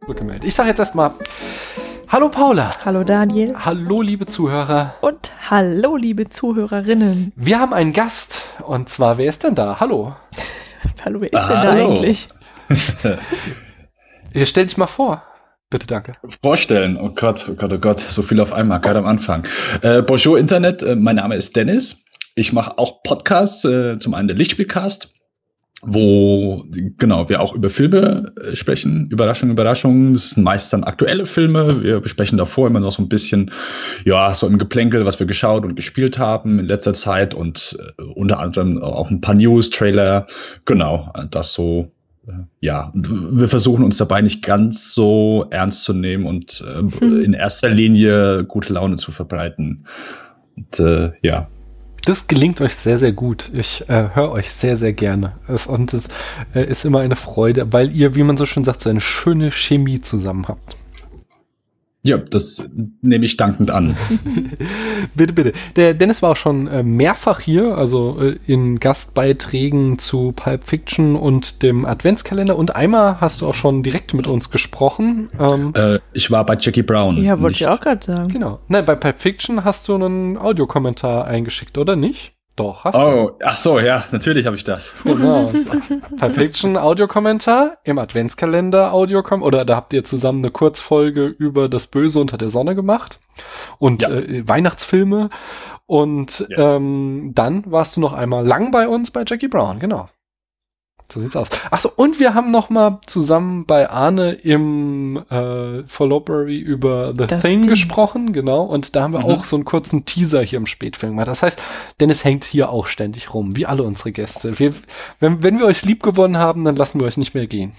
Gemeldet. Ich sage jetzt erstmal Hallo Paula. Hallo Daniel. Hallo liebe Zuhörer. Und hallo liebe Zuhörerinnen. Wir haben einen Gast und zwar, wer ist denn da? Hallo. Hallo, wer ist denn da eigentlich? Stell dich mal vor. Bitte, danke. Vorstellen, oh Gott, so viel auf einmal, gerade am Anfang. Bonjour Internet, mein Name ist Dennis. Ich mache auch Podcasts, zum einen der Lichtspielcast, wo genau wir auch über Filme sprechen. Überraschung, das sind meist dann aktuelle Filme. Wir besprechen davor immer noch so ein bisschen, ja, so im Geplänkel, was wir geschaut und gespielt haben in letzter Zeit und unter anderem auch ein paar News, Trailer. Genau, das so. Ja, wir versuchen uns dabei nicht ganz so ernst zu nehmen und in erster Linie gute Laune zu verbreiten. Und ja. Das gelingt euch sehr, sehr gut. Ich höre euch sehr, sehr gerne. Es ist immer eine Freude, weil ihr, wie man so schön sagt, so eine schöne Chemie zusammen habt. Ja, das nehme ich dankend an. Bitte. Der Dennis war auch schon mehrfach hier, also in Gastbeiträgen zu Pulp Fiction und dem Adventskalender. Und einmal hast du auch schon direkt mit uns gesprochen. Ich war bei Jackie Brown. Ja, wollte ich auch gerade sagen. Genau. Nein, bei Pulp Fiction hast du einen Audiokommentar eingeschickt, oder nicht? Doch, hast du. Oh, ach so, ja, natürlich habe ich das. Genau. Pulp Fiction Audiokommentar, im Adventskalender Audiokommentar, oder da habt ihr zusammen eine Kurzfolge über das Böse unter der Sonne gemacht und ja. Weihnachtsfilme und Yes. Dann warst du noch einmal lang bei uns bei Jackie Brown, genau. So sieht's aus. Achso, und wir haben noch mal zusammen bei Arne im Followberry über The Thing gesprochen, genau, und da haben wir auch so einen kurzen Teaser hier im Spätfilm gemacht. Das heißt, Dennis hängt hier auch ständig rum, wie alle unsere Gäste. Wenn wir euch lieb gewonnen haben, dann lassen wir euch nicht mehr gehen.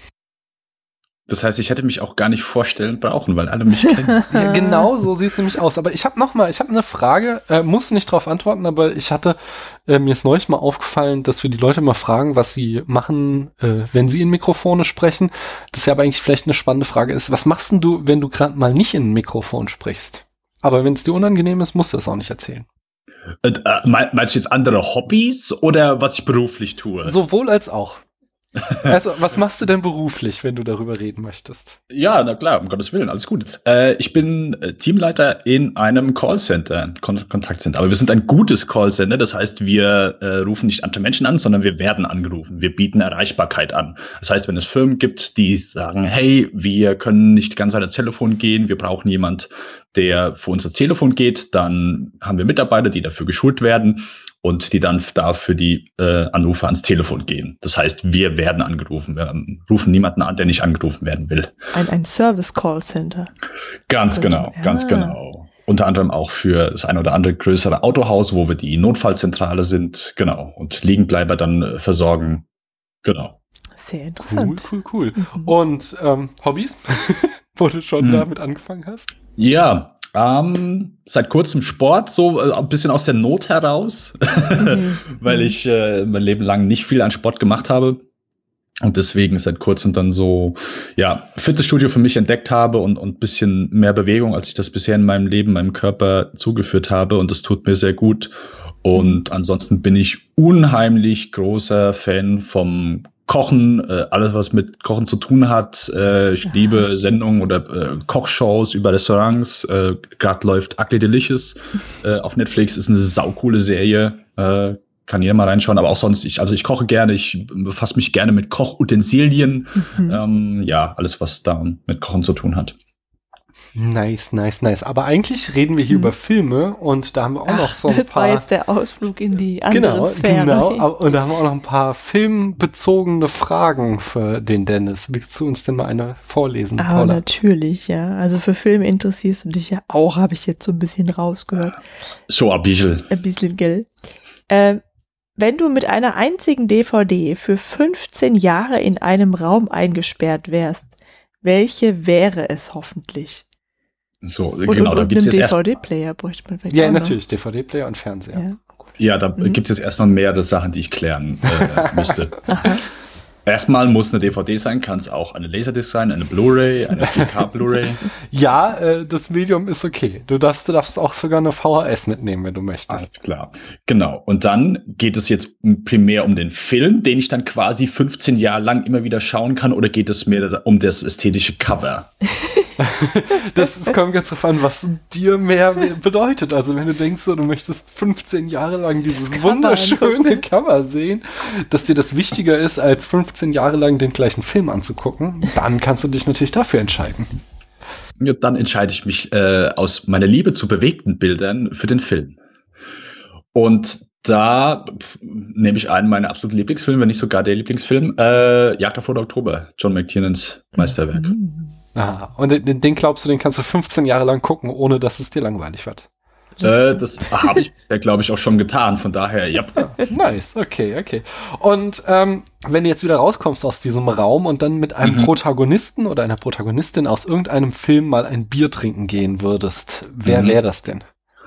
Das heißt, ich hätte mich auch gar nicht vorstellen brauchen, weil alle mich kennen. Ja, genau, so sieht's nämlich aus. Aber ich habe eine Frage, muss nicht drauf antworten, aber mir ist neulich mal aufgefallen, dass wir die Leute mal fragen, was sie machen, wenn sie in Mikrofone sprechen. Das ja aber eigentlich vielleicht eine spannende Frage ist. Was machst denn du, wenn du gerade mal nicht in ein Mikrofon sprichst? Aber wenn es dir unangenehm ist, musst du das auch nicht erzählen. Meinst du jetzt andere Hobbys oder was ich beruflich tue? Sowohl als auch. Also, was machst du denn beruflich, wenn du darüber reden möchtest? Ja, na klar, um Gottes Willen, alles gut. Ich bin Teamleiter in einem Callcenter, Kontaktcenter. Aber wir sind ein gutes Callcenter, das heißt, wir rufen nicht andere Menschen an, sondern wir werden angerufen. Wir bieten Erreichbarkeit an. Das heißt, wenn es Firmen gibt, die sagen, hey, wir können nicht ganz an das Telefon gehen, wir brauchen jemand, der für unser Telefon geht, dann haben wir Mitarbeiter, die dafür geschult werden und die dann dafür die Anrufe ans Telefon gehen. Das heißt, wir werden angerufen. Wir rufen niemanden an, der nicht angerufen werden will. Ein Service-Call-Center. Ganz genau. Unter anderem auch für das ein oder andere größere Autohaus, wo wir die Notfallzentrale sind. Genau. Und Liegenbleiber dann versorgen. Genau. Sehr interessant. Cool. Und Hobbys? Wo du schon damit angefangen hast? Ja, seit kurzem Sport, so ein bisschen aus der Not heraus, weil ich mein Leben lang nicht viel an Sport gemacht habe und deswegen seit kurzem dann so, ja, Fitnessstudio für mich entdeckt habe und ein bisschen mehr Bewegung, als ich das bisher in meinem Leben, meinem Körper zugeführt habe und das tut mir sehr gut. Und ansonsten bin ich unheimlich großer Fan vom Kochen, alles was mit Kochen zu tun hat. Ich liebe Sendungen oder Kochshows über Restaurants. Gerade läuft Ugly Delicious auf Netflix, ist eine saukoole Serie. Kann jeder mal reinschauen, aber auch sonst, ich koche gerne, ich befasse mich gerne mit Kochutensilien. Ja, alles was da mit Kochen zu tun hat. Nice. Aber eigentlich reden wir hier über Filme und da haben wir auch noch so ein paar... Das war jetzt der Ausflug in die anderen Sphären. Genau. Okay. Und da haben wir auch noch ein paar filmbezogene Fragen für den Dennis. Willst du uns denn mal eine vorlesen, Aber Paula? natürlich, ja. Also für Filme interessierst du dich ja auch, habe ich jetzt so ein bisschen rausgehört. So ein bisschen. Ein bisschen, gell? Wenn du mit einer einzigen DVD für 15 Jahre in einem Raum eingesperrt wärst, welche wäre es hoffentlich? So, Und, genau, da gibt's jetzt DVD-Player bräuchte man vielleicht Ja, auch noch. natürlich, DVD-Player und Fernseher. Ja. Ja, da gibt's jetzt erstmal mehrere Sachen, die ich klären müsste. Erstmal muss eine DVD sein, kann es auch eine Laserdisc sein, eine Blu-ray, eine 4K Blu-ray. Ja, das Medium ist okay. Du darfst auch sogar eine VHS mitnehmen, wenn du möchtest. Alles klar. Genau. Und dann geht es jetzt primär um den Film, den ich dann quasi 15 Jahre lang immer wieder schauen kann, oder geht es mehr um das ästhetische Cover? Das kommt ganz drauf an, was dir mehr bedeutet. Also wenn du denkst, so, du möchtest 15 Jahre lang dieses wunderschöne Cover sehen, dass dir das wichtiger ist, als 15 Jahre lang den gleichen Film anzugucken, dann kannst du dich natürlich dafür entscheiden. Ja, dann entscheide ich mich aus meiner Liebe zu bewegten Bildern für den Film. Und da nehme ich einen meiner absoluten Lieblingsfilme, wenn nicht sogar der Lieblingsfilm, Jagd auf Rote Oktober, John McTiernans Meisterwerk. Ah, und den glaubst du, den kannst du 15 Jahre lang gucken, ohne dass es dir langweilig wird? Das habe ich bisher, glaube ich, auch schon getan. Von daher, ja. Nice, okay. Und wenn du jetzt wieder rauskommst aus diesem Raum und dann mit einem Protagonisten oder einer Protagonistin aus irgendeinem Film mal ein Bier trinken gehen würdest, wer wäre das denn?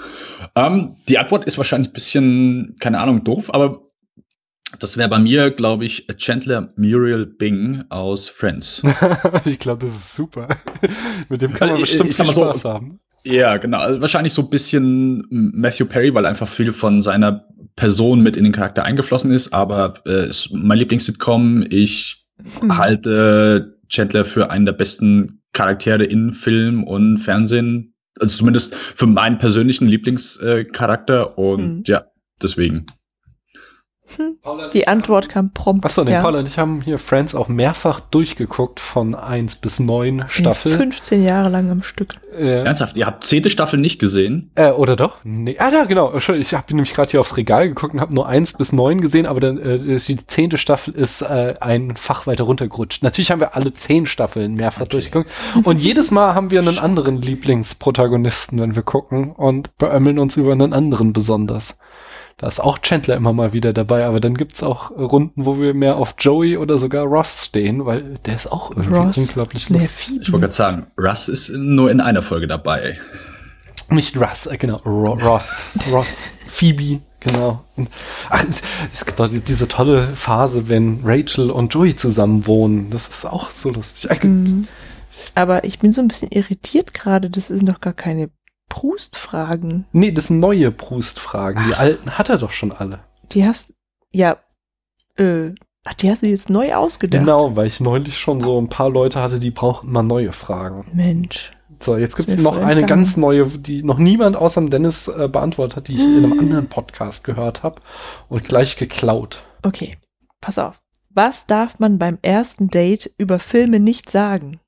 Die Antwort ist wahrscheinlich ein bisschen, keine Ahnung, doof, aber das wäre bei mir, glaube ich, Chandler Muriel Bing aus Friends. Ich glaube, das ist super. Mit dem kann man bestimmt viel Spaß haben. Ja, genau. Also wahrscheinlich so ein bisschen Matthew Perry, weil einfach viel von seiner Person mit in den Charakter eingeflossen ist. Aber ist mein Lieblings-Sitcom. Ich halte Chandler für einen der besten Charaktere in Film und Fernsehen. Also zumindest für meinen persönlichen Lieblingscharakter. Und ja, deswegen. Die Antwort kam prompt. Achso, Paul und ich haben hier Friends auch mehrfach durchgeguckt von 1 bis 9 Staffel. 15 Jahre lang am Stück. Ernsthaft, ihr habt 10. Staffel nicht gesehen? Oder doch? Nee. Ja, genau. Ich habe nämlich gerade hier aufs Regal geguckt und habe nur 1 bis 9 gesehen, aber dann die 10. Staffel ist ein Fach weiter runtergerutscht. Natürlich haben wir alle 10 Staffeln mehrfach durchgeguckt. Und jedes Mal haben wir einen anderen Lieblingsprotagonisten, wenn wir gucken, und beömmeln uns über einen anderen besonders. Da ist auch Chandler immer mal wieder dabei, aber dann gibt's auch Runden, wo wir mehr auf Joey oder sogar Ross stehen, weil der ist auch irgendwie unglaublich lustig. Ich wollte gerade sagen, Russ ist nur in einer Folge dabei. Nicht Russ, genau, Ross. Phoebe, genau. Ach, es gibt doch diese tolle Phase, wenn Rachel und Joey zusammen wohnen. Das ist auch so lustig. Aber ich bin so ein bisschen irritiert gerade, das sind doch gar keine Proust-Fragen. Nee, das sind neue Proust-Fragen. Die alten hat er doch schon alle. Die hast die hast du jetzt neu ausgedacht? Genau, weil ich neulich schon so ein paar Leute hatte, die brauchten mal neue Fragen. Mensch. So, jetzt gibt's noch eine ganz neue, die noch niemand außer Dennis beantwortet hat, die ich in einem anderen Podcast gehört habe und gleich geklaut. Okay, pass auf. Was darf man beim ersten Date über Filme nicht sagen?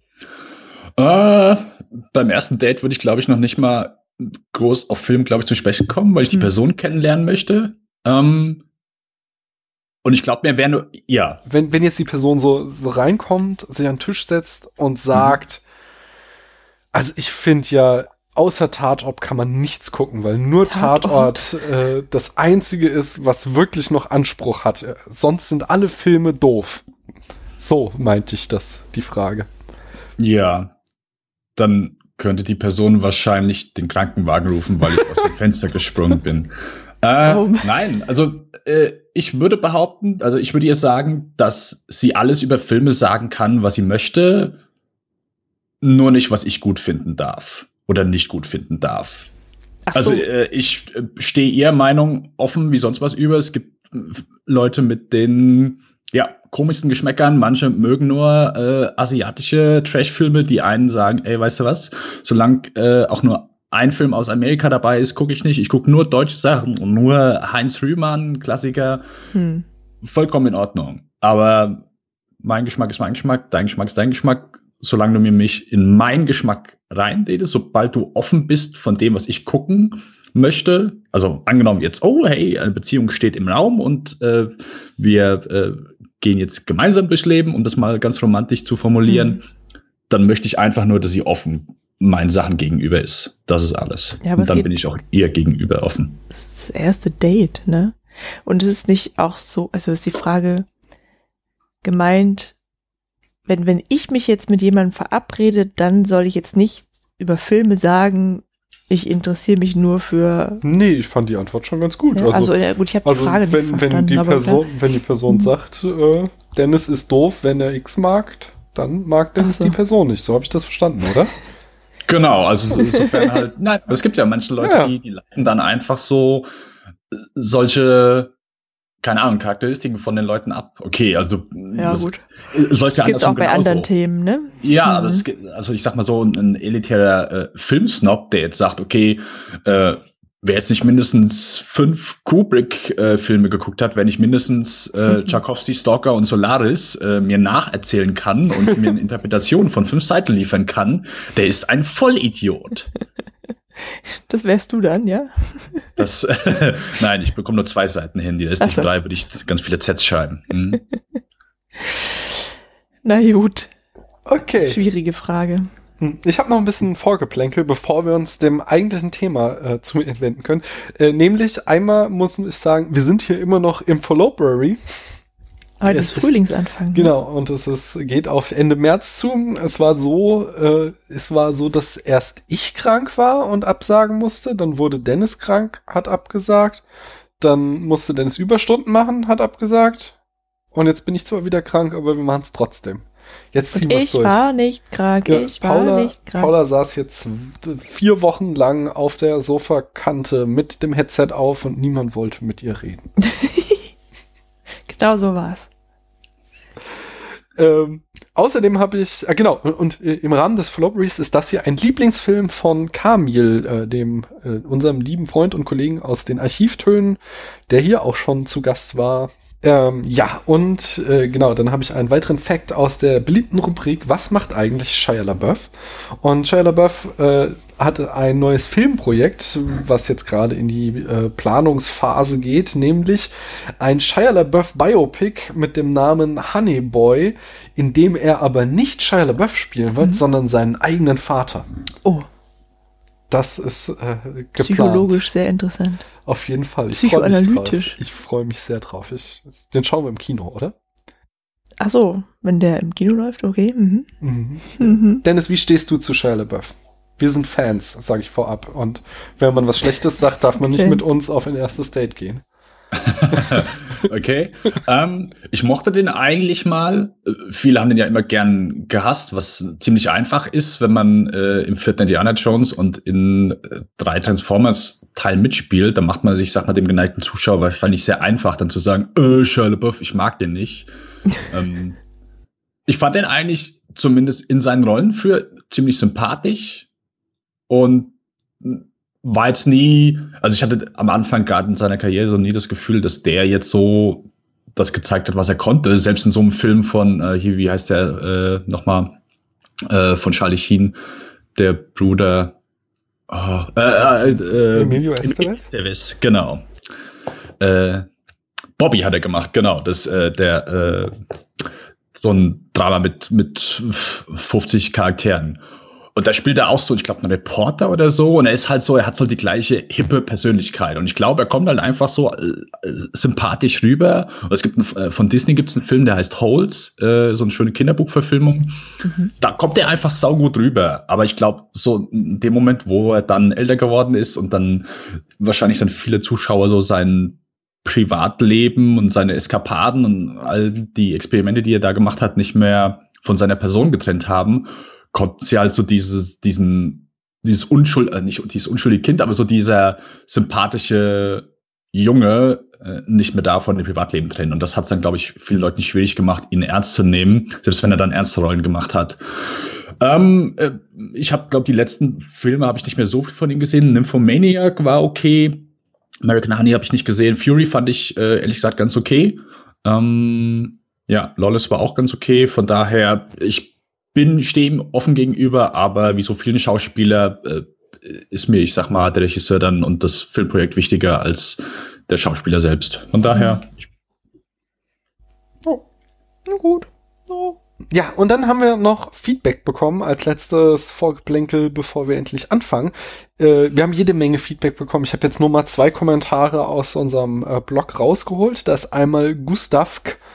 Beim ersten Date würde ich, glaube ich, noch nicht mal groß auf Film, glaube ich, zu sprechen kommen, weil ich die Person kennenlernen möchte. Und ich glaube, mir wäre nur, ja. Wenn jetzt die Person so reinkommt, sich an den Tisch setzt und sagt, also ich finde ja, außer Tatort kann man nichts gucken, weil nur Tatort das Einzige ist, was wirklich noch Anspruch hat. Sonst sind alle Filme doof. So meinte ich das, die Frage. Ja. Dann könnte die Person wahrscheinlich den Krankenwagen rufen, weil ich aus dem Fenster gesprungen bin. Nein, also ich würde behaupten, also ich würde ihr sagen, dass sie alles über Filme sagen kann, was sie möchte, nur nicht, was ich gut finden darf oder nicht gut finden darf. Ach so. Also ich stehe ihrer Meinung offen wie sonst was über. Es gibt Leute mit den komischsten Geschmäckern. Manche mögen nur asiatische Trash-Filme, die einen sagen, ey, weißt du was, solange auch nur ein Film aus Amerika dabei ist, gucke ich nicht. Ich gucke nur deutsche Sachen und nur Heinz Rühmann, Klassiker. Vollkommen in Ordnung. Aber mein Geschmack ist mein Geschmack, dein Geschmack ist dein Geschmack. Solange du mich in meinen Geschmack reinredest, sobald du offen bist von dem, was ich gucken möchte, also angenommen jetzt, oh hey, eine Beziehung steht im Raum und wir gehen jetzt gemeinsam durchs Leben, um das mal ganz romantisch zu formulieren, dann möchte ich einfach nur, dass sie offen meinen Sachen gegenüber ist. Das ist alles. Ja, und dann bin ich auch ihr gegenüber offen. Das ist das erste Date, ne? Und es ist nicht auch so, also ist die Frage gemeint, wenn ich mich jetzt mit jemandem verabrede, dann soll ich jetzt nicht über Filme sagen, ich interessiere mich nur für... Nee, ich fand die Antwort schon ganz gut. Ja, also gut, ich habe die Frage nicht verstanden. Wenn die Person sagt, Dennis ist doof, wenn er X mag, dann mag Dennis die Person nicht. So habe ich das verstanden, oder? Genau, also insofern halt, nein, es gibt ja manche Leute, die leiten dann einfach so solche, keine Ahnung, Charakteristiken von den Leuten ab. Okay, also ja, gut. Es läuft ja anders auch bei anderen Themen, ne? Ja, aber es gibt, also ich sag mal so, ein elitärer Filmsnob, der jetzt sagt, okay, wer jetzt nicht mindestens 5 Kubrick-Filme geguckt hat, wer nicht mindestens Tchaikovsky, Stalker und Solaris mir nacherzählen kann und mir eine Interpretation von 5 Seiten liefern kann, der ist ein Vollidiot. Das wärst du dann, ja? Das, nein, ich bekomme nur 2 Seiten hin. Die restlichen 3 würde ich ganz viele Zs schreiben. Hm. Na gut. Okay. Schwierige Frage. Ich habe noch ein bisschen Vorgeplänkel, bevor wir uns dem eigentlichen Thema zuwenden können. Nämlich einmal muss ich sagen, wir sind hier immer noch im Followberry. Heute ist Frühlingsanfang. Genau, und geht auf Ende März zu. Es war so, dass erst ich krank war und absagen musste. Dann wurde Dennis krank, hat abgesagt. Dann musste Dennis Überstunden machen, hat abgesagt. Und jetzt bin ich zwar wieder krank, aber wir machen es trotzdem. Jetzt ziehen wir es durch. Ich war nicht krank, ja, ich war nicht krank. Paula saß jetzt 4 Wochen lang auf der Sofakante mit dem Headset auf und niemand wollte mit ihr reden. Genau so war's. Außerdem habe ich, und im Rahmen des Flopberries ist das hier ein Lieblingsfilm von Kamil, unserem lieben Freund und Kollegen aus den Archivtönen, der hier auch schon zu Gast war. Dann habe ich einen weiteren Fact aus der beliebten Rubrik, was macht eigentlich Shia LaBeouf? Und Shia LaBeouf hatte ein neues Filmprojekt, was jetzt gerade in die Planungsphase geht, nämlich ein Shia LaBeouf Biopic mit dem Namen Honey Boy, in dem er aber nicht Shia LaBeouf spielen wird, sondern seinen eigenen Vater. Oh. Das ist geplant. Psychologisch sehr interessant. Auf jeden Fall. Ich freue mich drauf. Psychoanalytisch. Ich freue mich sehr drauf. Den schauen wir im Kino, oder? Ach so, wenn der im Kino läuft, okay. Dennis, wie stehst du zu Shia LaBeouf? Wir sind Fans, sage ich vorab. Und wenn man was Schlechtes sagt, darf man nicht mit uns auf ein erstes Date gehen. Okay. Ich mochte den eigentlich mal. Viele haben den ja immer gern gehasst, was ziemlich einfach ist, wenn man im 4. Indiana Jones und in 3 Transformers Teil mitspielt. Dann macht man sich, sag mal, dem geneigten Zuschauer wahrscheinlich sehr einfach, dann zu sagen, Shia LaBeouf, ich mag den nicht. Ich fand den eigentlich zumindest in seinen Rollen für ziemlich sympathisch und war jetzt nie, also ich hatte am Anfang gerade in seiner Karriere so nie das Gefühl, dass der jetzt so das gezeigt hat, was er konnte. Selbst in so einem Film von, wie heißt der nochmal, von Charlie Sheen, der Bruder, Emilio Estevez, genau. Bobby hat er gemacht, genau. Das, so ein Drama mit 50 Charakteren. Und da spielt er auch so, ich glaube, ein Reporter oder so. Und er ist halt so, er hat so die gleiche hippe Persönlichkeit. Und ich glaube, er kommt halt einfach so sympathisch rüber. Und es gibt von Disney gibt es einen Film, der heißt Holes, so eine schöne Kinderbuchverfilmung. Da kommt er einfach saugut rüber. Aber ich glaube, so in dem Moment, wo er dann älter geworden ist und dann wahrscheinlich dann viele Zuschauer so sein Privatleben und seine Eskapaden und all die Experimente, die er da gemacht hat, nicht mehr von seiner Person getrennt haben, konnten sie halt so dieses unschuldige Kind, aber so dieser sympathische Junge nicht mehr davon im Privatleben trennen. Und das hat es dann, glaube ich, vielen Leuten nicht schwierig gemacht, ihn ernst zu nehmen, selbst wenn er dann ernste Rollen gemacht hat. Ich habe, glaube die letzten Filme habe ich nicht mehr so viel von ihm gesehen. Nymphomaniac war okay. American Honey habe ich nicht gesehen. Fury fand ich, ehrlich gesagt, ganz okay. Lawless war auch ganz okay. Von daher, stehe ihm offen gegenüber, aber wie so vielen Schauspieler ist mir, ich sag mal, der Regisseur dann und das Filmprojekt wichtiger als der Schauspieler selbst. Von daher. Na gut. Oh. Ja, und dann haben wir noch Feedback bekommen als letztes Vorgeplänkel, bevor wir endlich anfangen. Wir haben jede Menge Feedback bekommen. Ich habe jetzt nur mal 2 Kommentare aus unserem Blog rausgeholt. Da ist einmal Gustavk,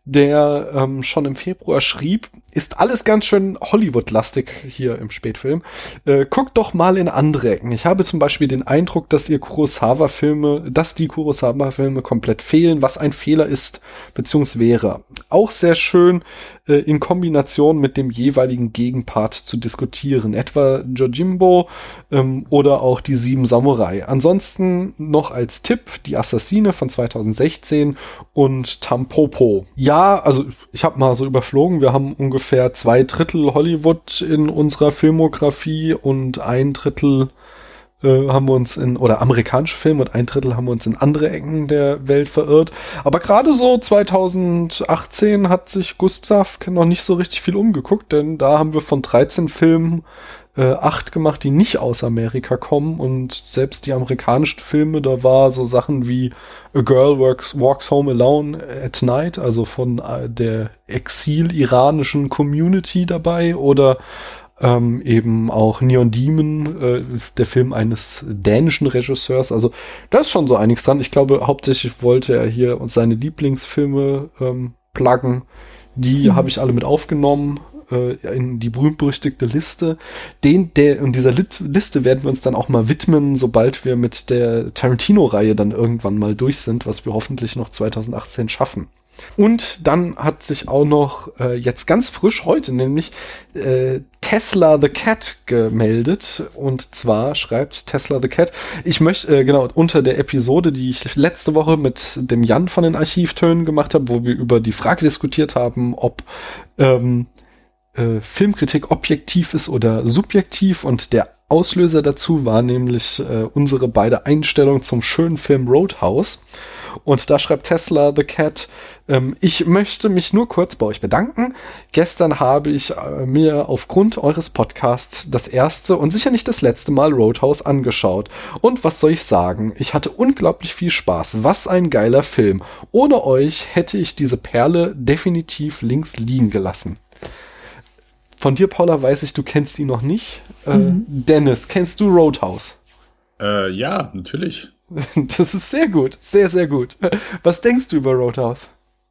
der schon im Februar schrieb, ist alles ganz schön Hollywood-lastig hier im Spätfilm. Guckt doch mal in andere Ecken. Ich habe zum Beispiel den Eindruck, dass die Kurosawa-Filme komplett fehlen, was ein Fehler ist, beziehungsweise wäre. Auch sehr schön in Kombination mit dem jeweiligen Gegenpart zu diskutieren. Etwa Yojimbo oder auch die 7 Samurai. Ansonsten noch als Tipp die Assassine von 2016 und Tampopo. Ja, also ich habe mal so überflogen, wir haben ungefähr 2/3 Hollywood in unserer Filmografie und 1/3 haben wir uns oder amerikanische Filme und 1/3 haben wir uns in andere Ecken der Welt verirrt. Aber gerade so 2018 hat sich Gustav noch nicht so richtig viel umgeguckt, denn da haben wir von 13 Filmen 8 gemacht, die nicht aus Amerika kommen, und selbst die amerikanischen Filme, da war so Sachen wie A Girl Walks Home Alone at Night, also von der exil-iranischen Community dabei, oder eben auch Neon Demon, der Film eines dänischen Regisseurs. Also da ist schon so einiges dran. Ich glaube, hauptsächlich wollte er hier seine Lieblingsfilme pluggen. Die habe ich alle mit aufgenommen in die berühmt-berüchtigte Liste. Und dieser Liste werden wir uns dann auch mal widmen, sobald wir mit der Tarantino-Reihe dann irgendwann mal durch sind, was wir hoffentlich noch 2018 schaffen. Und dann hat sich auch noch jetzt ganz frisch heute nämlich Tesla the Cat gemeldet. Und zwar schreibt Tesla the Cat, ich möchte, unter der Episode, die ich letzte Woche mit dem Jan von den Archivtönen gemacht habe, wo wir über die Frage diskutiert haben, ob Filmkritik objektiv ist oder subjektiv, und der Auslöser dazu war nämlich unsere beide Einstellungen zum schönen Film Roadhouse. Und da schreibt Tesla the Cat, ich möchte mich nur kurz bei euch bedanken. Gestern habe ich mir aufgrund eures Podcasts das erste und sicher nicht das letzte Mal Roadhouse angeschaut. Und was soll ich sagen? Ich hatte unglaublich viel Spaß. Was ein geiler Film. Ohne euch hätte ich diese Perle definitiv links liegen gelassen. Von dir, Paula, weiß ich, du kennst ihn noch nicht. Dennis, kennst du Roadhouse? Ja, natürlich. Das ist sehr gut. Sehr, sehr gut. Was denkst du über Roadhouse?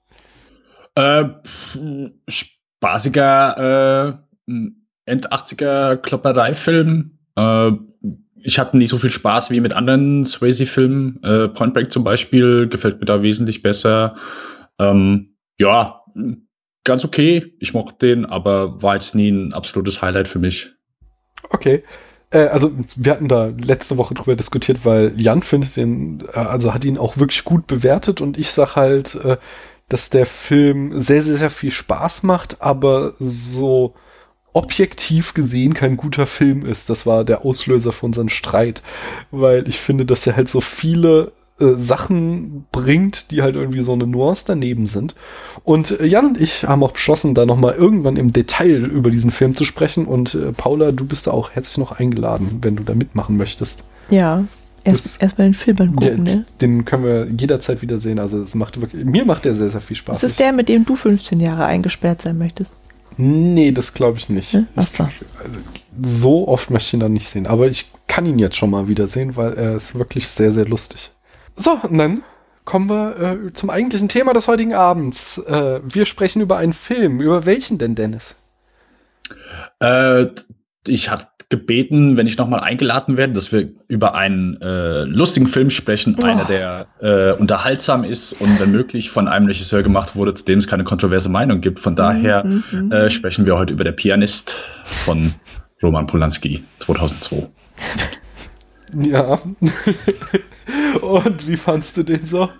Spaßiger End-80er Kloppereifilm. Ich hatte nicht so viel Spaß wie mit anderen Swayze-Filmen. Point Break zum Beispiel gefällt mir da wesentlich besser. Ja, ganz okay. Ich mochte den, aber war jetzt nie ein absolutes Highlight für mich. Okay. Also wir hatten da letzte Woche drüber diskutiert, weil Jan findet den, hat ihn auch wirklich gut bewertet, und ich sag halt, dass der Film sehr, sehr, sehr viel Spaß macht, aber so objektiv gesehen kein guter Film ist. Das war der Auslöser für unseren Streit, weil ich finde, dass er halt so viele Sachen bringt, die halt irgendwie so eine Nuance daneben sind. Und Jan und ich haben auch beschlossen, da nochmal irgendwann im Detail über diesen Film zu sprechen. Und Paula, du bist da auch herzlich noch eingeladen, wenn du da mitmachen möchtest. Ja, erst mal den Film angucken, ne? Den können wir jederzeit wieder sehen. Also es macht wirklich, mir macht der sehr, sehr viel Spaß. Ist das der, mit dem du 15 Jahre eingesperrt sein möchtest? Nee, das glaube ich nicht. Ach so. So oft möchte ich ihn dann nicht sehen. Aber ich kann ihn jetzt schon mal wieder sehen, weil er ist wirklich sehr, sehr lustig. So, und dann kommen wir zum eigentlichen Thema des heutigen Abends. Wir sprechen über einen Film. Über welchen denn, Dennis? Ich hatte gebeten, wenn ich nochmal eingeladen werde, dass wir über einen lustigen Film sprechen. Oh. Einer, der unterhaltsam ist und wenn möglich von einem Regisseur gemacht wurde, zu dem es keine kontroverse Meinung gibt. Von daher sprechen wir heute über Der Pianist von Roman Polanski 2002. Ja. Und wie fandst du den so?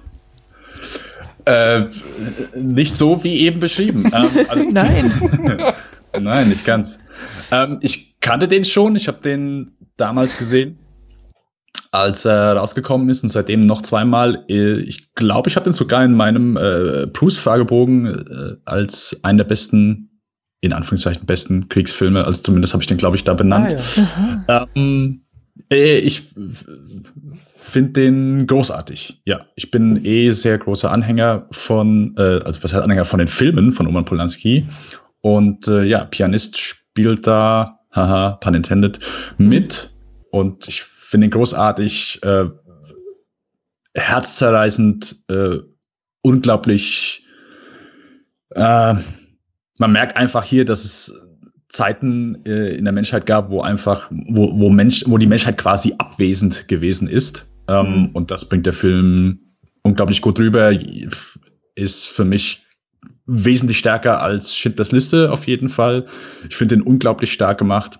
Nicht so wie eben beschrieben. Nein. Nein, nicht ganz. Ich kannte den schon. Ich habe den damals gesehen, als er rausgekommen ist, und seitdem noch zweimal. Ich glaube, ich habe den sogar in meinem Proust-Fragebogen als einen der besten, in Anführungszeichen besten Kriegsfilme, also zumindest habe ich den, glaube ich, da benannt. Ah, ja. Ich finde den großartig. Ja, ich bin sehr großer Anhänger von, Anhänger von den Filmen von Roman Polanski. Und Pianist spielt da, haha, pun intended, mit. Und ich finde ihn großartig, herzzerreißend, unglaublich Man merkt einfach hier, dass es Zeiten in der Menschheit gab, wo die Menschheit quasi abwesend gewesen ist. Und das bringt der Film unglaublich gut rüber. Ist für mich wesentlich stärker als Schindlers Liste auf jeden Fall. Ich finde den unglaublich stark gemacht.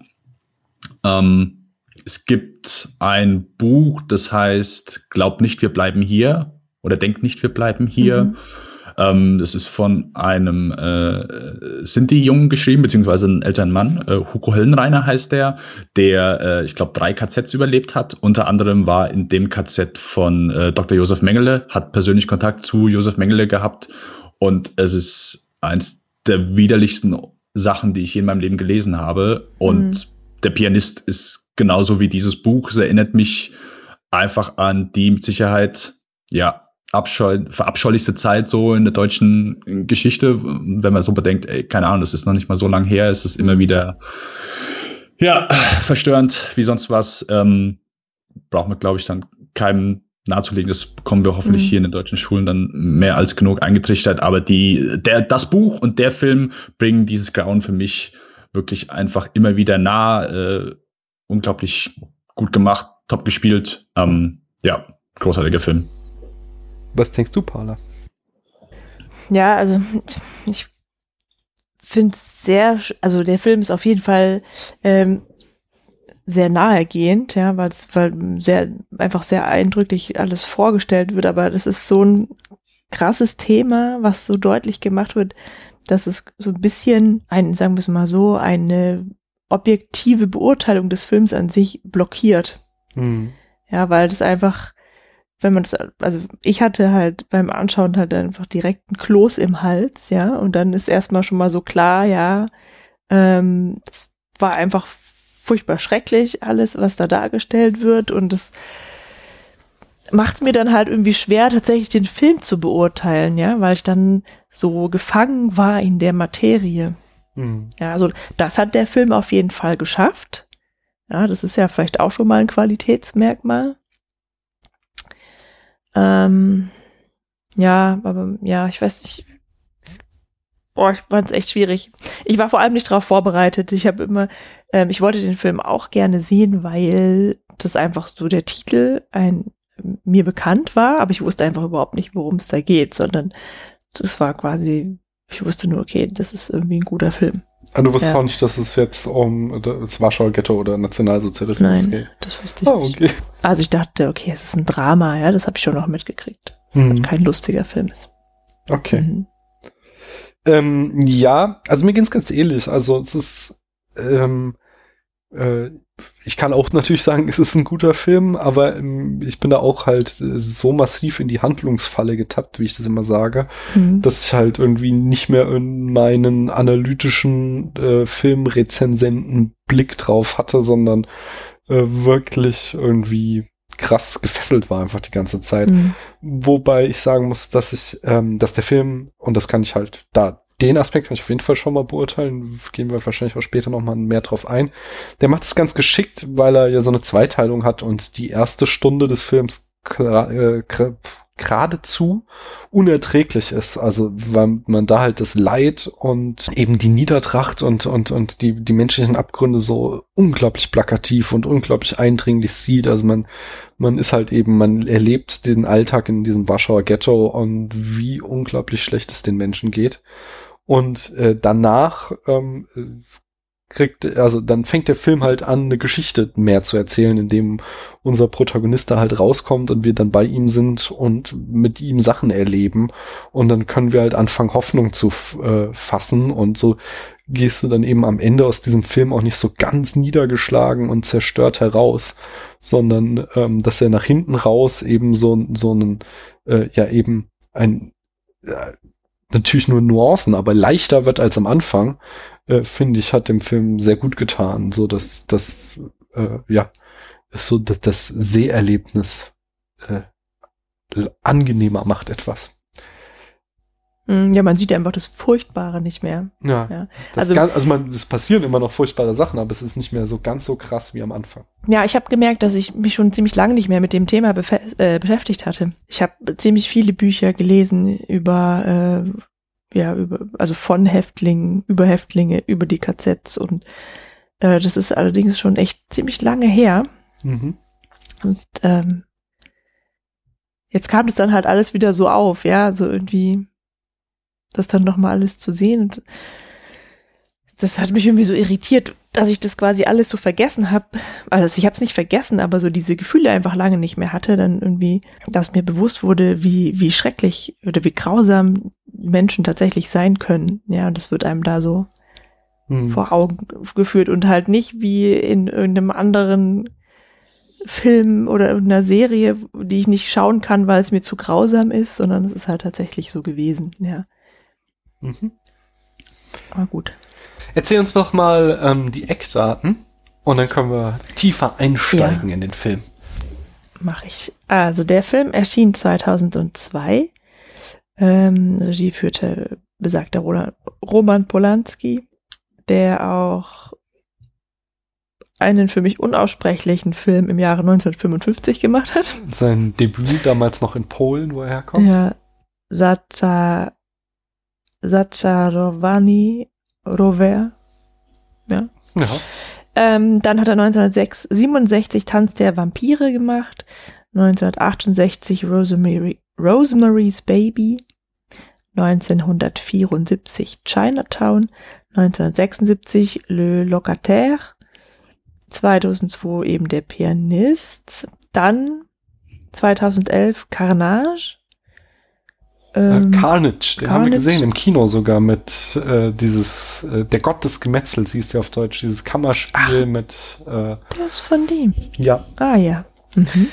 Es gibt ein Buch, das heißt Glaub nicht, wir bleiben hier oder Denk nicht, wir bleiben hier. Das ist von einem Sinti-Jungen geschrieben, beziehungsweise einem älteren Mann. Hugo Höllenreiner heißt der, ich glaube, 3 KZs überlebt hat. Unter anderem war in dem KZ von Dr. Josef Mengele, hat persönlich Kontakt zu Josef Mengele gehabt. Und es ist eins der widerlichsten Sachen, die ich je in meinem Leben gelesen habe. Und der Pianist ist genauso wie dieses Buch. Es erinnert mich einfach an die mit Sicherheit, verabscheulichste Zeit so in der deutschen Geschichte. Wenn man so bedenkt, keine Ahnung, das ist noch nicht mal so lang her, es ist immer wieder, verstörend wie sonst was. Braucht man, glaube ich, dann keinem nahezulegen. Das bekommen wir hoffentlich hier in den deutschen Schulen dann mehr als genug eingetrichtert. Aber das Buch und der Film bringen dieses Grauen für mich wirklich einfach immer wieder nah. Unglaublich gut gemacht, top gespielt. Großartiger Film. Was denkst du, Paula? Ja, also ich finde es der Film ist auf jeden Fall sehr nahegehend, ja, weil sehr eindrücklich alles vorgestellt wird, aber das ist so ein krasses Thema, was so deutlich gemacht wird, dass es so ein bisschen sagen wir es mal so, eine objektive Beurteilung des Films an sich blockiert. Ja, weil das einfach, ich hatte halt beim Anschauen halt einfach direkt einen Kloß im Hals, ja, und dann ist erstmal schon mal so klar, das war einfach furchtbar schrecklich, alles, was da dargestellt wird, und das macht es mir dann halt irgendwie schwer, tatsächlich den Film zu beurteilen, ja, weil ich dann so gefangen war in der Materie. Ja, also das hat der Film auf jeden Fall geschafft. Ja, das ist ja vielleicht auch schon mal ein Qualitätsmerkmal. Ich weiß nicht. Ich fand es echt schwierig. Ich war vor allem nicht darauf vorbereitet. Ich wollte den Film auch gerne sehen, weil das einfach so der Titel mir bekannt war, aber ich wusste einfach überhaupt nicht, worum es da geht, sondern das war quasi, ich wusste nur, okay, das ist irgendwie ein guter Film. Du wusstest auch nicht, dass es jetzt um das Warschauer Ghetto oder Nationalsozialismus geht? Nein, das wusste ich nicht. Okay. Also ich dachte, okay, es ist ein Drama, ja, das habe ich schon noch mitgekriegt. Dass es kein lustiger Film ist. Okay. Also mir geht's ganz ähnlich. Also es ist, ich kann auch natürlich sagen, es ist ein guter Film, aber ich bin da auch halt so massiv in die Handlungsfalle getappt, wie ich das immer sage, dass ich halt irgendwie nicht mehr in meinen analytischen Filmrezensenten Blick drauf hatte, sondern wirklich irgendwie krass gefesselt war einfach die ganze Zeit. Wobei ich sagen muss, dass der Film, und das kann ich halt den Aspekt kann ich auf jeden Fall schon mal beurteilen, gehen wir wahrscheinlich auch später noch mal mehr drauf ein. Der macht es ganz geschickt, weil er ja so eine Zweiteilung hat und die erste Stunde des Films geradezu unerträglich ist. Also weil man da halt das Leid und eben die Niedertracht und die menschlichen Abgründe so unglaublich plakativ und unglaublich eindringlich sieht. Also man ist halt eben, man erlebt den Alltag in diesem Warschauer Ghetto und wie unglaublich schlecht es den Menschen geht. Und danach dann fängt der Film halt an, eine Geschichte mehr zu erzählen, indem unser Protagonist da halt rauskommt und wir dann bei ihm sind und mit ihm Sachen erleben. Und dann können wir halt anfangen, Hoffnung zu fassen. Und so gehst du dann eben am Ende aus diesem Film auch nicht so ganz niedergeschlagen und zerstört heraus, sondern dass er nach hinten raus eben natürlich nur Nuancen, aber leichter wird als am Anfang, finde ich, hat dem Film sehr gut getan, so dass das so das Seherlebnis angenehmer macht etwas. Ja, man sieht einfach das Furchtbare nicht mehr. Ja. Es passieren immer noch furchtbare Sachen, aber es ist nicht mehr so ganz so krass wie am Anfang. Ja, ich habe gemerkt, dass ich mich schon ziemlich lange nicht mehr mit dem Thema beschäftigt hatte. Ich habe ziemlich viele Bücher gelesen über also von Häftlingen, über Häftlinge, über die KZs und das ist allerdings schon echt ziemlich lange her. Mhm. Und jetzt kam das dann halt alles wieder so auf, ja, so irgendwie das dann nochmal alles zu sehen. Und das hat mich irgendwie so irritiert, dass ich das quasi alles so vergessen habe. Also ich habe es nicht vergessen, aber so diese Gefühle einfach lange nicht mehr hatte. Dann irgendwie, dass mir bewusst wurde, wie schrecklich oder wie grausam Menschen tatsächlich sein können. Ja, und das wird einem da so vor Augen geführt und halt nicht wie in irgendeinem anderen Film oder irgendeiner Serie, die ich nicht schauen kann, weil es mir zu grausam ist, sondern es ist halt tatsächlich so gewesen, ja. Mhm. Aber gut. Erzähl uns doch mal die Eckdaten und dann können wir tiefer einsteigen in den Film. Mache ich. Also der Film erschien 2002. Regie führte besagter Roman Polanski, der auch einen für mich unaussprechlichen Film im Jahre 1955 gemacht hat. Sein Debüt damals noch in Polen, wo er herkommt. Ja, Zacharowany Rower. Ja. Ja. Dann hat er 1967 Tanz der Vampire gemacht, 1968 Rosemary's Baby, 1974 Chinatown, 1976 Le Locataire, 2002 eben Der Pianist, dann 2011 Carnage. Carnage, den haben wir gesehen im Kino sogar mit Der Gott des Gemetzels hieß der auf Deutsch, dieses Kammerspiel mit Der ist von dem. Ja. Ah ja. Mhm.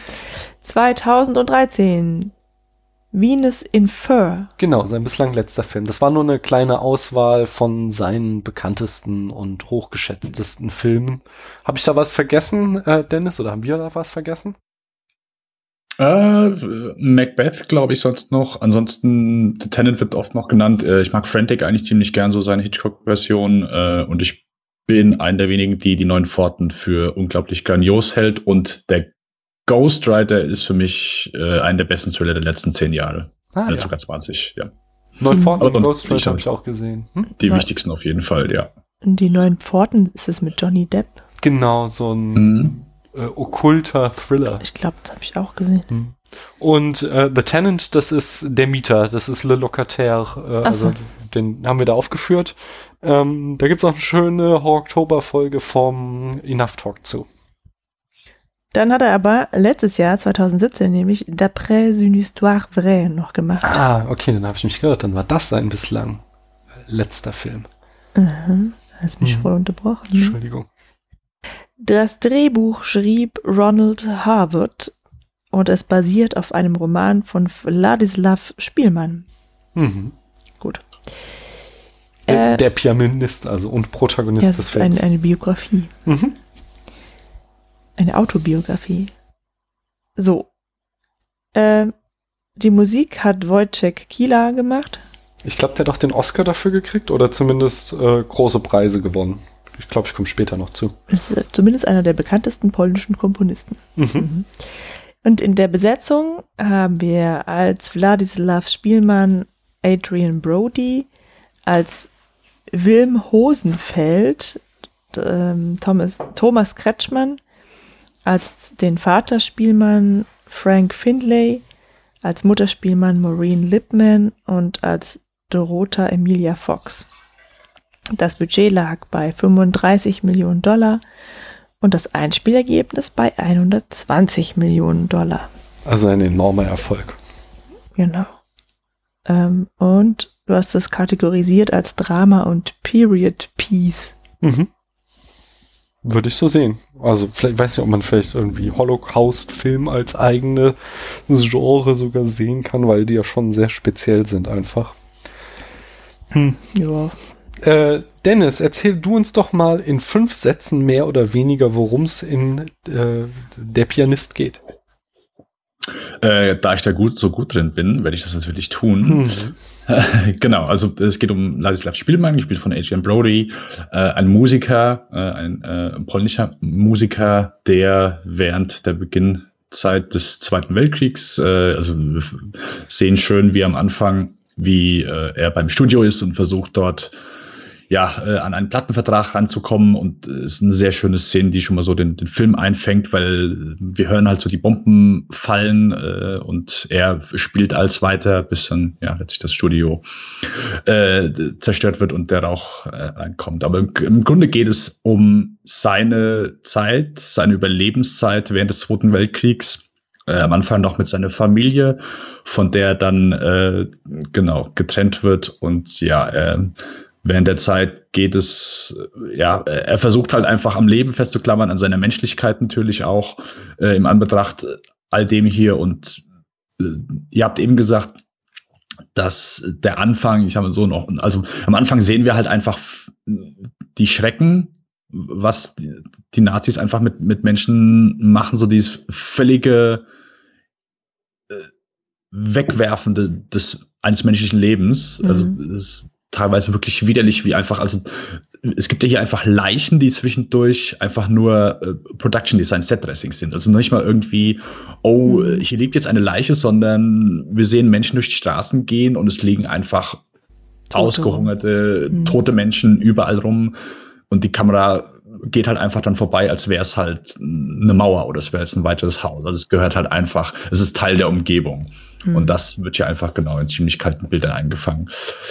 2013 Venus in Fur. Genau, sein bislang letzter Film. Das war nur eine kleine Auswahl von seinen bekanntesten und hochgeschätztesten Filmen. Habe ich da was vergessen, Dennis, oder haben wir da was vergessen? Macbeth, glaube ich, sonst noch. Ansonsten, The Tenant wird oft noch genannt. Ich mag Frantic eigentlich ziemlich gern, so seine Hitchcock-Version. Und ich bin einer der wenigen, die neuen Pforten für unglaublich grandios hält. Und der Ghostwriter ist für mich einer der besten Thriller der letzten 10 Jahre. Ja. Sogar 20, ja. Neun Pforten Aber und Ghostwriter habe ich auch gesehen. Die wichtigsten auf jeden Fall, ja. Und die neuen Pforten, ist es mit Johnny Depp? Genau, so ein okkulter Thriller. Ich glaube, das habe ich auch gesehen. Und The Tenant, das ist der Mieter, das ist Le Locataire, also den haben wir da aufgeführt. Da gibt's auch eine schöne Horror-Oktober-Folge vom Enough Talk zu. Dann hat er aber letztes Jahr, 2017 nämlich, D'après une histoire vraie noch gemacht. Ah, okay, dann habe ich mich gehört. Dann war das sein bislang letzter Film. Hast mich voll unterbrochen. Ne? Entschuldigung. Das Drehbuch schrieb Ronald Harwood und es basiert auf einem Roman von Władysław Spielmann. Gut. Der Pianist, also und Protagonist des Films. Eine Biografie. Eine Autobiografie. So. Die Musik hat Wojciech Kila gemacht. Ich glaube, der hat auch den Oscar dafür gekriegt oder zumindest große Preise gewonnen. Ich glaube, ich komme später noch zu. Ist zumindest einer der bekanntesten polnischen Komponisten. Und in der Besetzung haben wir als Władysław Spielmann Adrian Brody, als Wilm Hosenfeld Thomas Kretschmann, als den Vater Spielmann Frank Findlay, als Mutter Spielmann Maureen Lipman und als Dorota Emilia Fox. Das Budget lag bei $35 Millionen und das Einspielergebnis bei $120 Millionen. Also ein enormer Erfolg. Genau. Und du hast es kategorisiert als Drama und Period Piece. Würde ich so sehen. Also vielleicht, weiß nicht, ob man vielleicht irgendwie Holocaust-Film als eigenes Genre sogar sehen kann, weil die ja schon sehr speziell sind einfach. Ja. Dennis, erzähl du uns doch mal in 5 Sätzen mehr oder weniger, worum es in Der Pianist geht. Da ich da so gut drin bin, werde ich das natürlich tun. Genau, also es geht um Władysław Spielmann, gespielt von Adrian Brody, ein Musiker, ein polnischer Musiker, der während der Beginnzeit des Zweiten Weltkriegs, also wir sehen schön, wie am Anfang wie er beim Studio ist und versucht dort an einen Plattenvertrag ranzukommen, und es ist eine sehr schöne Szene, die schon mal so den Film einfängt, weil wir hören halt so die Bomben fallen und er spielt alles weiter, bis dann letztlich das Studio zerstört wird und der Rauch reinkommt. Aber im Grunde geht es um seine Zeit, seine Überlebenszeit während des Zweiten Weltkriegs. Am Anfang noch mit seiner Familie, von der er dann getrennt wird, und während der Zeit geht es, er versucht halt einfach am Leben festzuklammern, an seiner Menschlichkeit natürlich auch, im Anbetracht all dem hier. Und ihr habt eben gesagt, dass der Anfang, also am Anfang sehen wir halt einfach die Schrecken, was die Nazis einfach mit Menschen machen, so dieses völlige Wegwerfende eines menschlichen Lebens. Also das ist teilweise wirklich widerlich, wie einfach, also es gibt ja hier einfach Leichen, die zwischendurch einfach nur Production Design, Set Dressing sind. Also nicht mal irgendwie, hier liegt jetzt eine Leiche, sondern wir sehen Menschen durch die Straßen gehen und es liegen einfach ausgehungerte, tote Menschen überall rum, und die Kamera geht halt einfach dann vorbei, als wäre es halt eine Mauer oder es wäre jetzt ein weiteres Haus. Also es gehört halt einfach, es ist Teil der Umgebung. Und das wird ja einfach genau in ziemlich kalten Bildern eingefangen.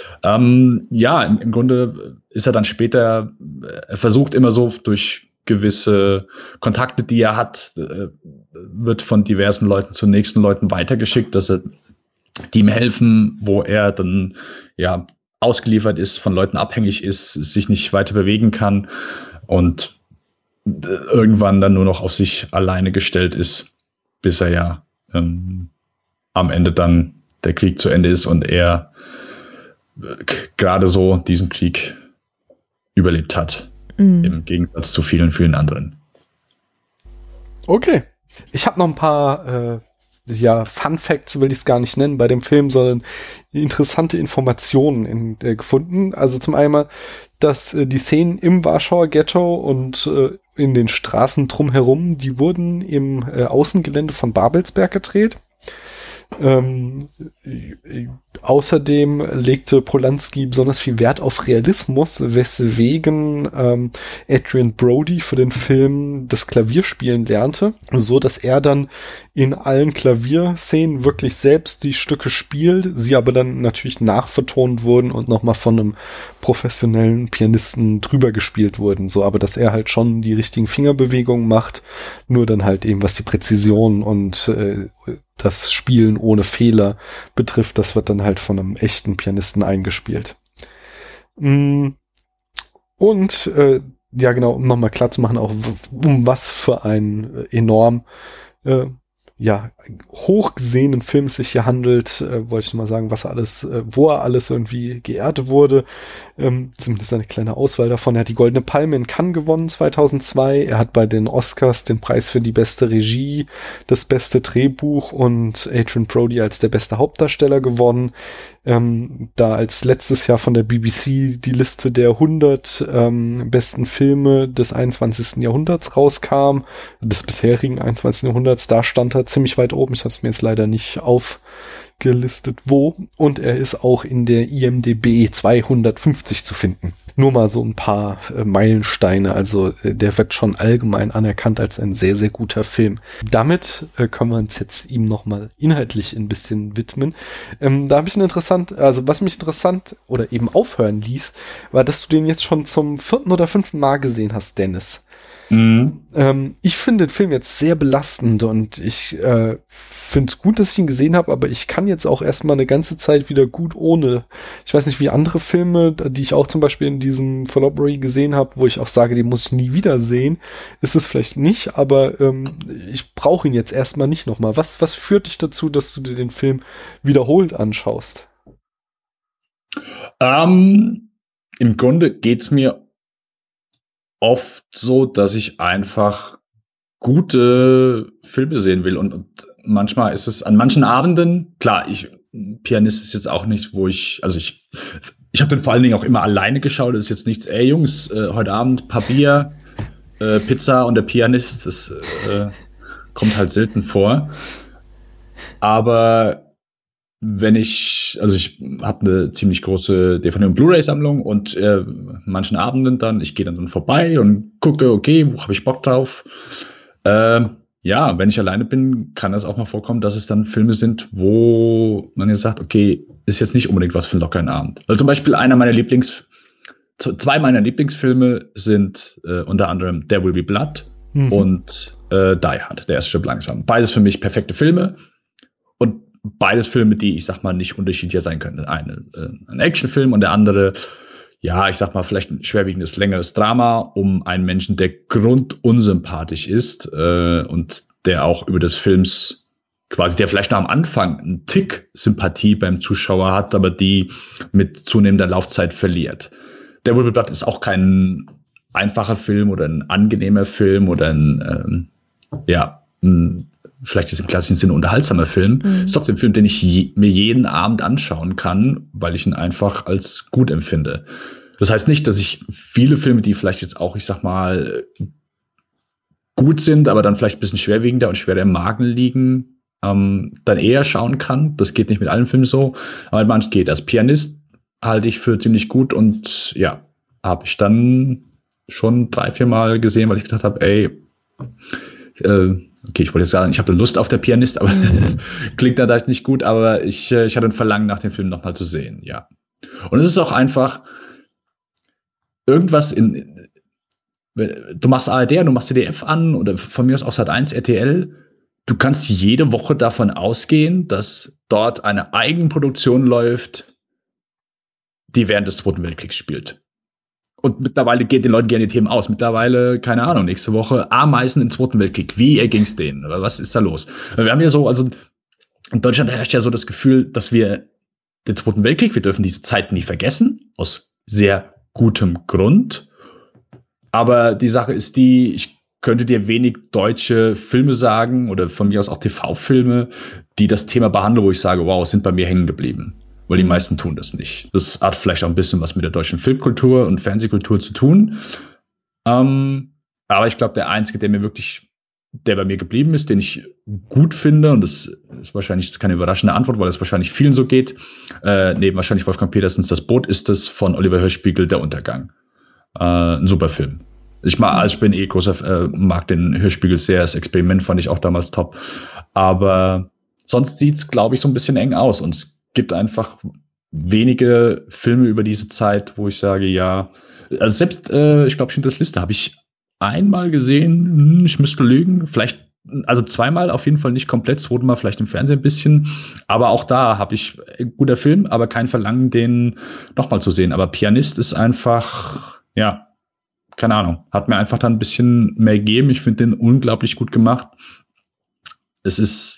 Im Grunde ist er dann später, er versucht immer so durch gewisse Kontakte, die er hat, wird von diversen Leuten zu nächsten Leuten weitergeschickt, dass die ihm helfen, wo er dann ausgeliefert ist, von Leuten abhängig ist, sich nicht weiter bewegen kann und irgendwann dann nur noch auf sich alleine gestellt ist, bis er am Ende dann der Krieg zu Ende ist und er gerade so diesen Krieg überlebt hat, im Gegensatz zu vielen, vielen anderen. Okay. Ich habe noch ein paar Fun Facts, will ich es gar nicht nennen, bei dem Film, sondern interessante Informationen gefunden. Also zum einen, dass die Szenen im Warschauer Ghetto und in den Straßen drumherum, die wurden im Außengelände von Babelsberg gedreht. Außerdem legte Polanski besonders viel Wert auf Realismus, weswegen Adrian Brody für den Film das Klavierspielen lernte, so dass er dann in allen Klavierszenen wirklich selbst die Stücke spielt, sie aber dann natürlich nachvertont wurden und nochmal von einem professionellen Pianisten drüber gespielt wurden, so aber dass er halt schon die richtigen Fingerbewegungen macht, nur dann halt eben was die Präzision und das Spielen ohne Fehler betrifft, das wird dann halt von einem echten Pianisten eingespielt. Und um nochmal klar zu machen, auch um was für ein enorm hochgesehenen Film es sich hier handelt, wollte ich mal sagen, wo er alles irgendwie geehrt wurde. Zumindest eine kleine Auswahl davon. Er hat die Goldene Palme in Cannes gewonnen 2002. Er hat bei den Oscars den Preis für die beste Regie, das beste Drehbuch und Adrian Brody als der beste Hauptdarsteller gewonnen. Da als letztes Jahr von der BBC die Liste der 100 besten Filme des 21. Jahrhunderts rauskam, des bisherigen 21. Jahrhunderts, da stand er ziemlich weit oben. Ich habe es mir jetzt leider nicht aufgelistet, wo. Und er ist auch in der IMDb 250 zu finden. Nur mal so ein paar Meilensteine. Also der wird schon allgemein anerkannt als ein sehr, sehr guter Film. Damit können wir uns jetzt ihm nochmal inhaltlich ein bisschen widmen. Da habe ich was mich interessant oder eben aufhören ließ, war, dass du den jetzt schon zum 4. oder 5. Mal gesehen hast, Dennis. Ich finde den Film jetzt sehr belastend und ich finde es gut, dass ich ihn gesehen habe, aber ich kann jetzt auch erstmal eine ganze Zeit wieder gut ohne. Ich weiß nicht, wie andere Filme, die ich auch zum Beispiel in diesem Followbury gesehen habe, wo ich auch sage, die muss ich nie wieder sehen, ist es vielleicht nicht, aber ich brauche ihn jetzt erstmal nicht nochmal. Was führt dich dazu, dass du dir den Film wiederholt anschaust? Im Grunde geht's mir oft so, dass ich einfach gute Filme sehen will und manchmal ist es an manchen Abenden, klar, Pianist ist jetzt auch nicht, ich habe den vor allen Dingen auch immer alleine geschaut, das ist jetzt nichts, Jungs, heute Abend ein paar Bier, Pizza und der Pianist, das kommt halt selten vor, aber wenn ich habe eine ziemlich große DVD- und Blu-ray-Sammlung und manchen Abenden dann, ich gehe dann vorbei und gucke, okay, wo habe ich Bock drauf? Ja, wenn ich alleine bin, kann es auch mal vorkommen, dass es dann Filme sind, wo man jetzt sagt, okay, ist jetzt nicht unbedingt was für einen lockeren Abend. Also zum Beispiel zwei meiner Lieblingsfilme sind unter anderem There Will Be Blood und Die Hard, der erste stirbt langsam. Beides für mich perfekte Filme und beides Filme, die, ich sag mal, nicht unterschiedlicher sein können. Eine ein Actionfilm und der andere, ja, ich sag mal, vielleicht ein schwerwiegendes, längeres Drama um einen Menschen, der grundunsympathisch ist und der auch über des Films quasi, der vielleicht noch am Anfang einen Tick Sympathie beim Zuschauer hat, aber die mit zunehmender Laufzeit verliert. Der Will Be Blood ist auch kein einfacher Film oder ein angenehmer Film oder ein vielleicht ist im klassischen Sinne unterhaltsamer Film. Ist trotzdem ein Film, den ich mir jeden Abend anschauen kann, weil ich ihn einfach als gut empfinde. Das heißt nicht, dass ich viele Filme, die vielleicht jetzt auch, ich sag mal, gut sind, aber dann vielleicht ein bisschen schwerwiegender und schwerer im Magen liegen, dann eher schauen kann. Das geht nicht mit allen Filmen so, aber manchmal geht das. Pianist halte ich für ziemlich gut und ja, habe ich dann schon 3-4 Mal gesehen, weil ich gedacht habe, okay, ich wollte jetzt sagen, ich habe Lust auf der Pianist, aber klingt da vielleicht nicht gut, aber ich hatte ein Verlangen nach dem Film nochmal zu sehen, ja. Und es ist auch einfach irgendwas du machst ARD und du machst ZDF an oder von mir aus auch Sat.1, RTL, du kannst jede Woche davon ausgehen, dass dort eine Eigenproduktion läuft, die während des Zweiten Weltkriegs spielt. Und mittlerweile geht den Leuten gerne die Themen aus. Mittlerweile, keine Ahnung, nächste Woche Ameisen im Zweiten Weltkrieg. Wie erging's denen? Oder was ist da los? Wir haben ja so, also in Deutschland herrscht ja so das Gefühl, dass wir den Zweiten Weltkrieg, wir dürfen diese Zeit nie vergessen, aus sehr gutem Grund. Aber die Sache ist die, ich könnte dir wenig deutsche Filme sagen oder von mir aus auch TV-Filme, die das Thema behandeln, wo ich sage, wow, sind bei mir hängen geblieben. Weil die meisten tun das nicht. Das hat vielleicht auch ein bisschen was mit der deutschen Filmkultur und Fernsehkultur zu tun. Aber ich glaube, der einzige, der bei mir geblieben ist, den ich gut finde, und das ist wahrscheinlich keine überraschende Antwort, weil es wahrscheinlich vielen so geht, neben wahrscheinlich Wolfgang Petersens Das Boot, ist es von Oliver Hirschbiegel, Der Untergang. Ein super Film. Ich bin mag den Hirschbiegel sehr. Das Experiment fand ich auch damals top. Aber sonst sieht's, glaube ich, so ein bisschen eng aus. Und es gibt einfach wenige Filme über diese Zeit, wo ich sage, ja, also selbst, ich glaube, Schindlers Liste habe ich einmal gesehen, ich müsste lügen, vielleicht, also 2-mal auf jeden Fall nicht komplett, 2-mal vielleicht im Fernsehen ein bisschen, aber auch da habe ich guter Film, aber kein Verlangen, den nochmal zu sehen. Aber Pianist ist einfach, ja, keine Ahnung, hat mir einfach dann ein bisschen mehr gegeben. Ich finde den unglaublich gut gemacht. Es ist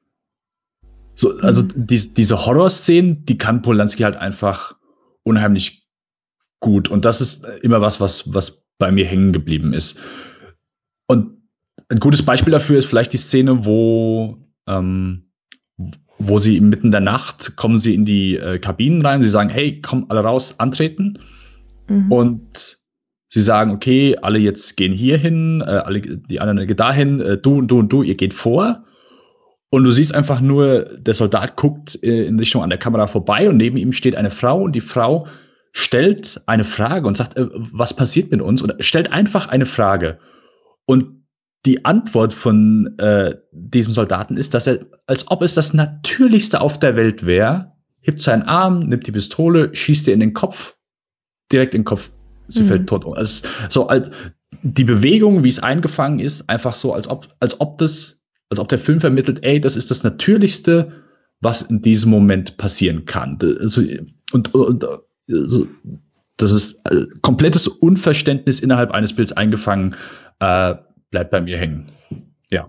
so, also diese Horrorszenen, die kann Polanski halt einfach unheimlich gut. Und das ist immer was bei mir hängen geblieben ist. Und ein gutes Beispiel dafür ist vielleicht die Szene, wo sie mitten in der Nacht kommen sie in die Kabinen rein. Sie sagen, hey, komm alle raus, antreten. Und sie sagen, okay, alle jetzt gehen hier hin, die anderen gehen dahin, du und du und du, ihr geht vor. Und du siehst einfach nur, der Soldat guckt in Richtung an der Kamera vorbei und neben ihm steht eine Frau und die Frau stellt eine Frage und sagt, was passiert mit uns? Oder stellt einfach eine Frage. Und die Antwort von diesem Soldaten ist, dass er, als ob es das Natürlichste auf der Welt wäre, hebt seinen Arm, nimmt die Pistole, schießt ihr in den Kopf, direkt in den Kopf. Sie fällt tot um. Also, so als die Bewegung, wie es eingefangen ist, einfach so, als ob der Film vermittelt, ey, das ist das Natürlichste, was in diesem Moment passieren kann. Und das ist komplettes Unverständnis innerhalb eines Bilds eingefangen, bleibt bei mir hängen. Ja.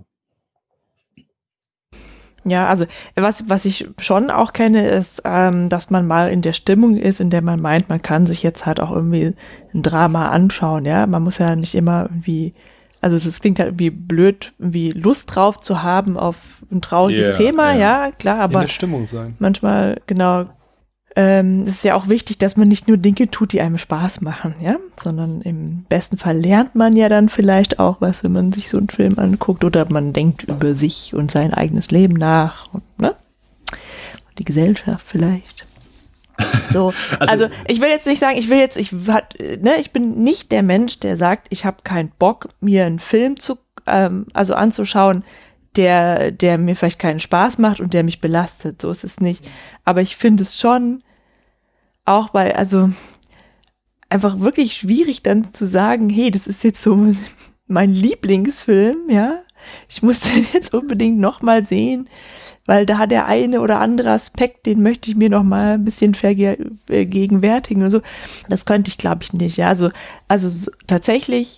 Ja, also was ich schon auch kenne, ist, dass man mal in der Stimmung ist, in der man meint, man kann sich jetzt halt auch irgendwie ein Drama anschauen, ja. Man muss ja nicht immer irgendwie, also es klingt halt irgendwie blöd, irgendwie Lust drauf zu haben auf ein trauriges Thema, ja, klar, aber in der Stimmung sein. Manchmal, genau, es ist ja auch wichtig, dass man nicht nur Dinge tut, die einem Spaß machen, ja, sondern im besten Fall lernt man ja dann vielleicht auch was, wenn man sich so einen Film anguckt oder man denkt über sich und sein eigenes Leben nach, und, ne? die Gesellschaft vielleicht. So, also ich will jetzt nicht sagen, ich bin nicht der Mensch, der sagt, ich habe keinen Bock, mir einen Film anzuschauen, der mir vielleicht keinen Spaß macht und der mich belastet. So ist es nicht. Aber ich finde es schon auch einfach wirklich schwierig dann zu sagen, hey, das ist jetzt so mein Lieblingsfilm, ja. Ich muss den jetzt unbedingt nochmal sehen, weil da der eine oder andere Aspekt, den möchte ich mir noch mal ein bisschen vergegenwärtigen und so. Das könnte ich, glaube ich, nicht. Ja, also tatsächlich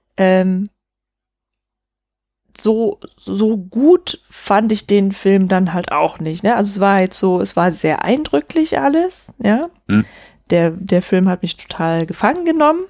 so gut fand ich den Film dann halt auch nicht. Ne? Also es war sehr eindrücklich alles. Ja, der Film hat mich total gefangen genommen.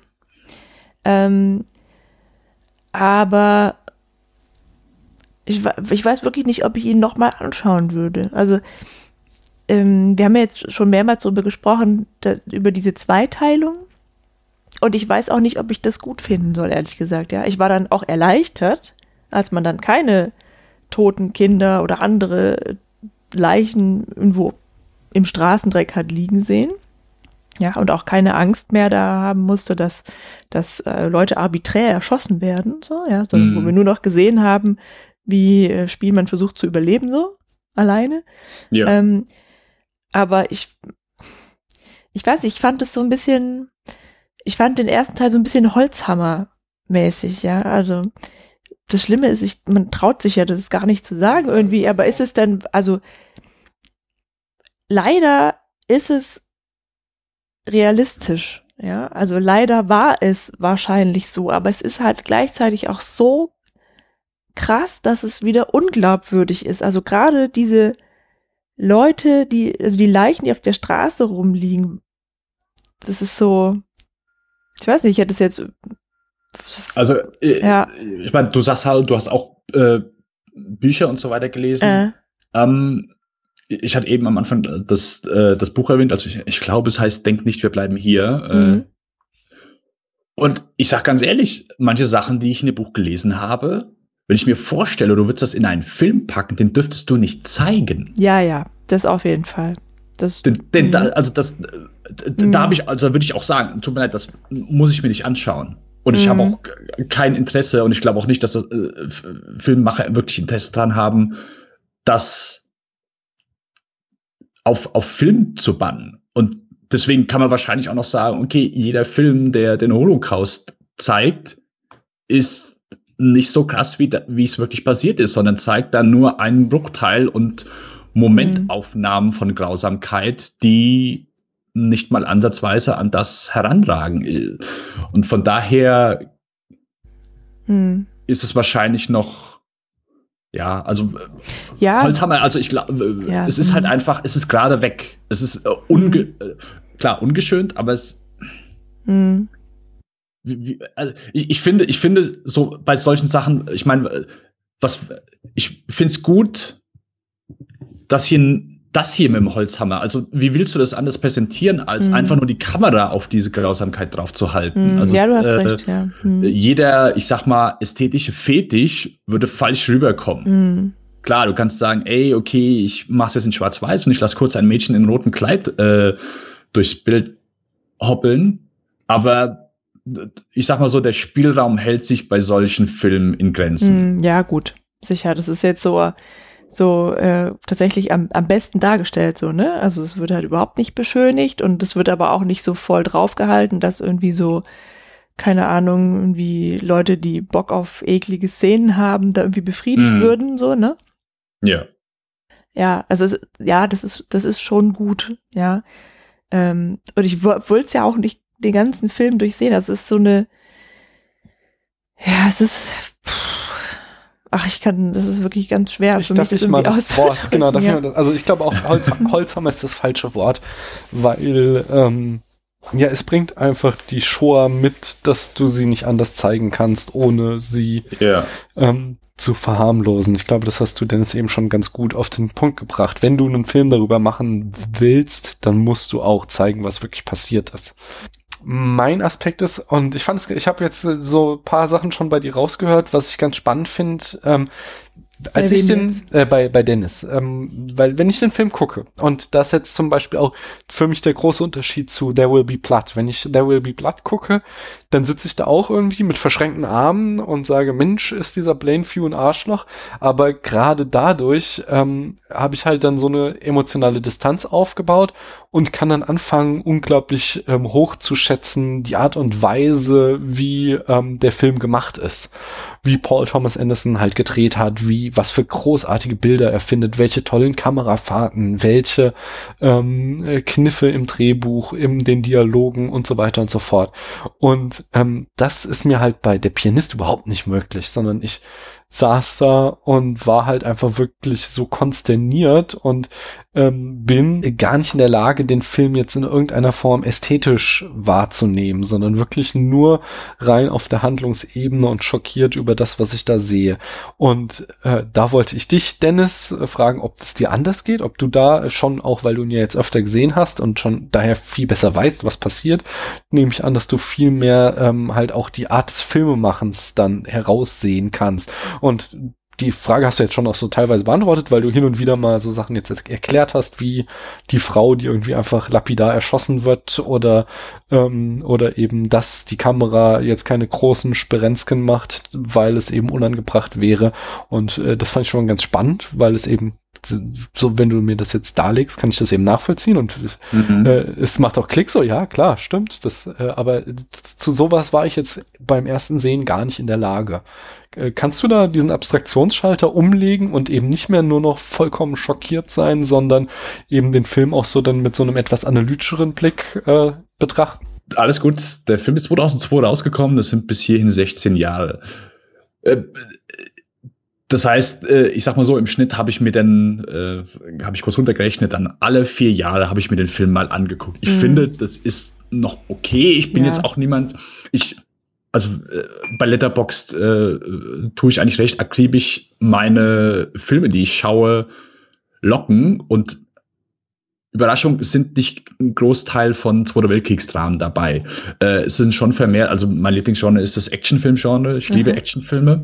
Aber ich weiß wirklich nicht, ob ich ihn nochmal anschauen würde. Also, wir haben ja jetzt schon mehrmals darüber gesprochen, über diese Zweiteilung. Und ich weiß auch nicht, ob ich das gut finden soll, ehrlich gesagt. Ja, ich war dann auch erleichtert, als man dann keine toten Kinder oder andere Leichen irgendwo im Straßendreck hat liegen sehen. Ja, und auch keine Angst mehr da haben musste, dass Leute arbiträr erschossen werden, so, ja, sondern wo wir nur noch gesehen haben, wie Spielmann versucht zu überleben, so, alleine. Ja. Aber ich weiß nicht, ich fand den ersten Teil so ein bisschen Holzhammer-mäßig, ja, also das Schlimme ist, man traut sich ja, das ist gar nicht zu sagen irgendwie, aber ist es denn, also leider ist es realistisch, ja, also leider war es wahrscheinlich so, aber es ist halt gleichzeitig auch so krass, dass es wieder unglaubwürdig ist. Also gerade diese Leute, die Leichen, die auf der Straße rumliegen, das ist so, ich weiß nicht, ich hätte es jetzt. Also, ja. Ich meine, du sagst halt, du hast auch Bücher und so weiter gelesen. Ich hatte eben am Anfang das Buch erwähnt, also ich glaube, es heißt Denk nicht, wir bleiben hier. Und ich sag ganz ehrlich, manche Sachen, die ich in dem Buch gelesen habe, wenn ich mir vorstelle, du würdest das in einen Film packen, den dürftest du nicht zeigen. Ja, das auf jeden Fall. Da würde ich auch sagen, tut mir leid, das muss ich mir nicht anschauen. Und ich habe auch kein Interesse und ich glaube auch nicht, dass Filmemacher wirklich Interesse daran haben, das auf Film zu bannen. Und deswegen kann man wahrscheinlich auch noch sagen, okay, jeder Film, der den Holocaust zeigt, ist nicht so krass, wie es wirklich passiert ist, sondern zeigt dann nur einen Bruchteil und Momentaufnahmen von Grausamkeit, die nicht mal ansatzweise an das heranragen. Und von daher ist es wahrscheinlich noch, Holzhammer, also ich glaube, es ist halt einfach, es ist gerade weg. Es ist klar, ungeschönt, aber es also ich finde so bei solchen Sachen, ich meine, ich finde es gut, dass hier mit dem Holzhammer, also wie willst du das anders präsentieren, als einfach nur die Kamera auf diese Grausamkeit drauf zu halten? Also, ja, du hast recht, ja. Jeder, ich sag mal, ästhetische Fetisch würde falsch rüberkommen. Klar, du kannst sagen, ey, okay, ich mach's jetzt in Schwarz-Weiß und ich lasse kurz ein Mädchen in einem roten Kleid durchs Bild hoppeln, aber ich sag mal so, der Spielraum hält sich bei solchen Filmen in Grenzen. Ja, gut, sicher. Das ist jetzt so tatsächlich am besten dargestellt, so, ne? Also es wird halt überhaupt nicht beschönigt und es wird aber auch nicht so voll draufgehalten, dass irgendwie so, keine Ahnung, irgendwie Leute, die Bock auf eklige Szenen haben, da irgendwie befriedigt würden, so, ne? Ja. Ja, also das ist schon gut, ja. Und ich wollte es ja auch nicht den ganzen Film durchsehen. Das ist so eine, das ist wirklich ganz schwer für mich, das irgendwie auszudrücken. Genau, dafür, also ich glaube auch, Holzhammer ist das falsche Wort, weil, es bringt einfach die Shoah mit, dass du sie nicht anders zeigen kannst, ohne sie zu verharmlosen. Ich glaube, das hast du, Dennis, eben schon ganz gut auf den Punkt gebracht. Wenn du einen Film darüber machen willst, dann musst du auch zeigen, was wirklich passiert ist. Mein Aspekt ist, und ich habe jetzt so ein paar Sachen schon bei dir rausgehört, was ich ganz spannend finde, Als ich bei Dennis, weil wenn ich den Film gucke, und das ist jetzt zum Beispiel auch für mich der große Unterschied zu There Will Be Blood. Wenn ich There Will Be Blood gucke, dann sitze ich da auch irgendwie mit verschränkten Armen und sage, Mensch, ist dieser Plainview ein Arschloch. Aber gerade dadurch habe ich halt dann so eine emotionale Distanz aufgebaut und kann dann anfangen, unglaublich hoch zu schätzen, die Art und Weise, wie der Film gemacht ist. Wie Paul Thomas Anderson halt gedreht hat, was für großartige Bilder er findet, welche tollen Kamerafahrten, welche Kniffe im Drehbuch, in den Dialogen und so weiter und so fort. Und das ist mir halt bei Der Pianist überhaupt nicht möglich, sondern ich saß da und war halt einfach wirklich so konsterniert und bin gar nicht in der Lage, den Film jetzt in irgendeiner Form ästhetisch wahrzunehmen, sondern wirklich nur rein auf der Handlungsebene und schockiert über das, was ich da sehe. Und da wollte ich dich, Dennis, fragen, ob das dir anders geht, ob du da schon, auch weil du ihn ja jetzt öfter gesehen hast und schon daher viel besser weißt, was passiert, nehme ich an, dass du viel mehr halt auch die Art des Filmemachens dann heraussehen kannst. Und die Frage hast du jetzt schon auch so teilweise beantwortet, weil du hin und wieder mal so Sachen jetzt erklärt hast, wie die Frau, die irgendwie einfach lapidar erschossen wird oder eben, dass die Kamera jetzt keine großen Sperenzken macht, weil es eben unangebracht wäre. Und das fand ich schon ganz spannend, weil es eben so, wenn du mir das jetzt darlegst, kann ich das eben nachvollziehen und es macht auch Klick so, ja, klar, stimmt. Aber zu sowas war ich jetzt beim ersten Sehen gar nicht in der Lage. Kannst du da diesen Abstraktionsschalter umlegen und eben nicht mehr nur noch vollkommen schockiert sein, sondern eben den Film auch so dann mit so einem etwas analytischeren Blick betrachten? Alles gut. Der Film ist 2002 rausgekommen. Das sind bis hierhin 16 Jahre. Das heißt, ich sag mal so, im Schnitt habe ich mir dann, habe ich kurz runtergerechnet, dann alle 4 Jahre habe ich mir den Film mal angeguckt. Ich finde, das ist noch okay. Ich bin jetzt auch niemand, bei Letterboxd tue ich eigentlich recht akribisch meine Filme, die ich schaue, locken. Und Überraschung, es sind nicht ein Großteil von Zweiter Weltkriegsdramen dabei. Es sind schon vermehrt, also mein Lieblingsgenre ist das Actionfilm-Genre. Ich liebe Actionfilme.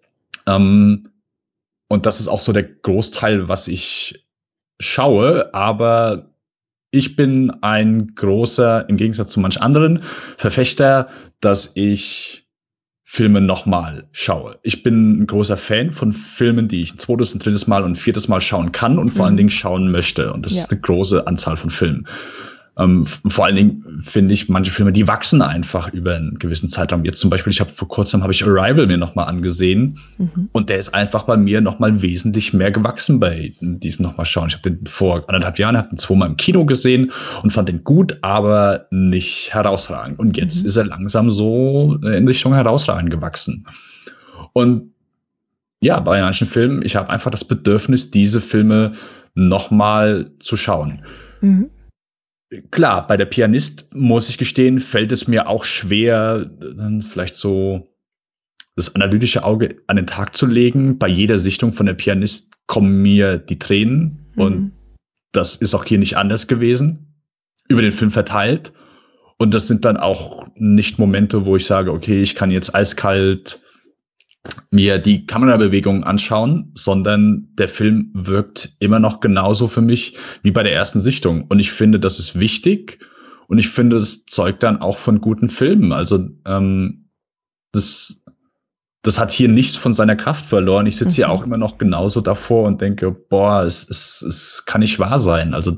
Und das ist auch so der Großteil, was ich schaue. Aber ich bin ein großer, im Gegensatz zu manch anderen, Verfechter, dass ich Filme nochmal schaue. Ich bin ein großer Fan von Filmen, die ich ein zweites, ein drittes Mal und ein viertes Mal schauen kann und vor allen Dingen schauen möchte. Und das ist eine große Anzahl von Filmen. Vor allen Dingen finde ich, manche Filme, die wachsen einfach über einen gewissen Zeitraum. Jetzt zum Beispiel, vor kurzem habe ich Arrival mir nochmal angesehen und der ist einfach bei mir nochmal wesentlich mehr gewachsen bei diesem nochmal schauen. Ich habe den vor 1,5 Jahren, habe den 2-mal im Kino gesehen und fand den gut, aber nicht herausragend. Und jetzt ist er langsam so in Richtung herausragend gewachsen. Und ja, bei manchen Filmen, ich habe einfach das Bedürfnis, diese Filme nochmal zu schauen. Klar, bei Der Pianist, muss ich gestehen, fällt es mir auch schwer, dann vielleicht so das analytische Auge an den Tag zu legen. Bei jeder Sichtung von Der Pianist kommen mir die Tränen und das ist auch hier nicht anders gewesen, über den Film verteilt. Und das sind dann auch nicht Momente, wo ich sage, okay, ich kann jetzt eiskalt mir die Kamerabewegungen anschauen, sondern der Film wirkt immer noch genauso für mich wie bei der ersten Sichtung. Und ich finde, das ist wichtig und ich finde, das zeugt dann auch von guten Filmen. Also das hat hier nichts von seiner Kraft verloren. Ich sitze hier auch immer noch genauso davor und denke, boah, es kann nicht wahr sein. Also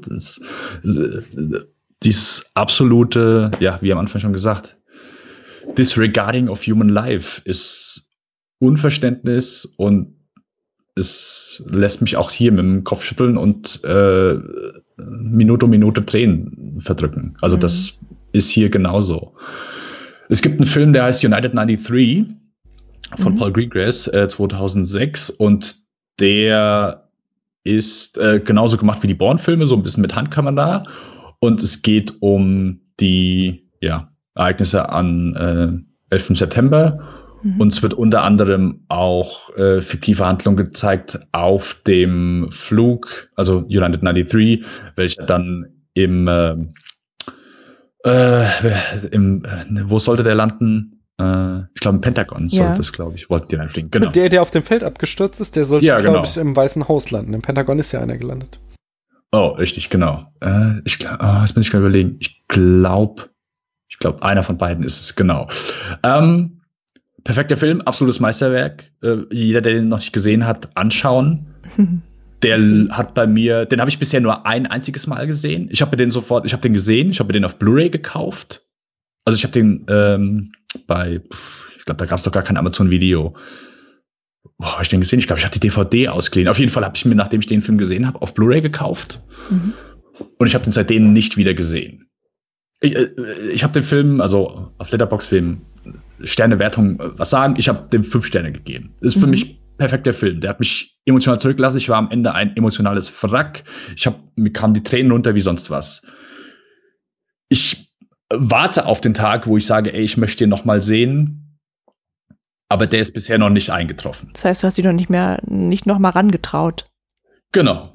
dieses absolute, ja, wie am Anfang schon gesagt, Disregarding of Human Life ist Unverständnis und es lässt mich auch hier mit dem Kopf schütteln und Minute um Minute Tränen verdrücken. Also das ist hier genauso. Es gibt einen Film, der heißt United 93 von Paul Greengrass 2006 und der ist genauso gemacht wie die Bourne-Filme, so ein bisschen mit Handkamera und es geht um die Ereignisse am 11. September. Und es wird unter anderem auch fiktive Handlungen gezeigt auf dem Flug, also United 93, welcher dann wo sollte der landen? Ich glaube, im Pentagon sollte das, glaube ich, wollten die reinfliegen. Genau. Der auf dem Feld abgestürzt ist, der sollte, glaube ich, im Weißen Haus landen. Im Pentagon ist ja einer gelandet. Oh, richtig, genau. Jetzt bin ich gerade überlegen. Ich glaube, einer von beiden ist es, genau. Perfekter Film, absolutes Meisterwerk. Jeder, der den noch nicht gesehen hat, anschauen. Der hat bei mir, den habe ich bisher nur ein einziges Mal gesehen. Ich habe den gesehen, ich habe den auf Blu-ray gekauft. Also ich habe den ich glaube, da gab es doch gar kein Amazon-Video. Wo habe ich den gesehen? Ich glaube, ich habe die DVD ausgeliehen. Auf jeden Fall habe ich mir, nachdem ich den Film gesehen habe, auf Blu-ray gekauft. Und ich habe den seitdem nicht wieder gesehen. Ich habe den Film, also auf Letterboxd-Film, Sternewertung, was sagen? Ich habe dem 5 Sterne gegeben. Das ist für mich perfekter Film. Der hat mich emotional zurückgelassen. Ich war am Ende ein emotionales Wrack. Mir kamen die Tränen runter wie sonst was. Ich warte auf den Tag, wo ich sage, ey, ich möchte ihn noch mal sehen. Aber der ist bisher noch nicht eingetroffen. Das heißt, du hast dich nicht noch mal rangetraut. Genau.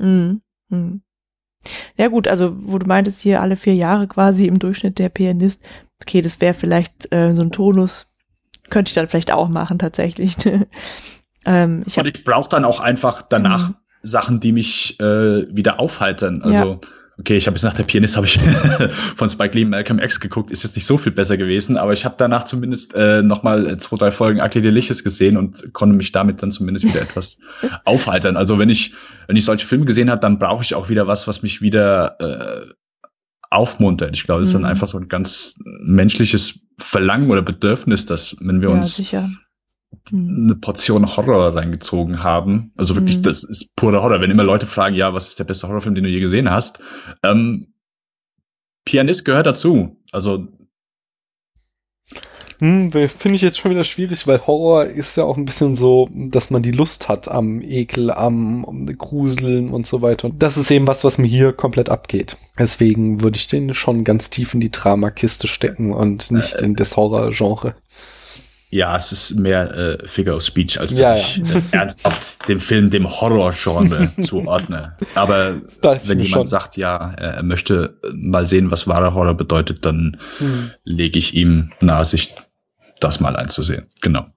Ja gut, also wo du meintest, hier alle 4 Jahre quasi im Durchschnitt der Pianist. Okay, das wäre vielleicht so ein Tonus. Könnte ich dann vielleicht auch machen, tatsächlich. Und ich brauche dann auch einfach danach Sachen, die mich wieder aufheitern. Also, okay, ich habe jetzt nach der Pianist habe ich von Spike Lee Malcolm X geguckt, ist jetzt nicht so viel besser gewesen, aber ich habe danach zumindest noch mal 2, 3 Folgen Ugly Delicious gesehen und konnte mich damit dann zumindest wieder etwas aufheitern. Also wenn ich solche Filme gesehen habe, dann brauche ich auch wieder was mich wieder aufmuntert. Ich glaube, das ist dann einfach so ein ganz menschliches Verlangen oder Bedürfnis, dass wenn wir uns eine Portion Horror reingezogen haben, also wirklich, das ist purer Horror. Wenn immer Leute fragen, ja, was ist der beste Horrorfilm, den du je gesehen hast? Pianist gehört dazu. Also finde ich jetzt schon wieder schwierig, weil Horror ist ja auch ein bisschen so, dass man die Lust hat am Ekel, am Gruseln und so weiter. Und das ist eben was mir hier komplett abgeht. Deswegen würde ich den schon ganz tief in die Dramakiste stecken und nicht in das Horror-Genre. Ja, es ist mehr Figure of Speech, als dass ich ernsthaft den Film dem Horror-Genre zuordne. Aber wenn jemand sagt, ja, er möchte mal sehen, was wahrer Horror bedeutet, dann lege ich ihm nahe, sich das mal einzusehen. Genau.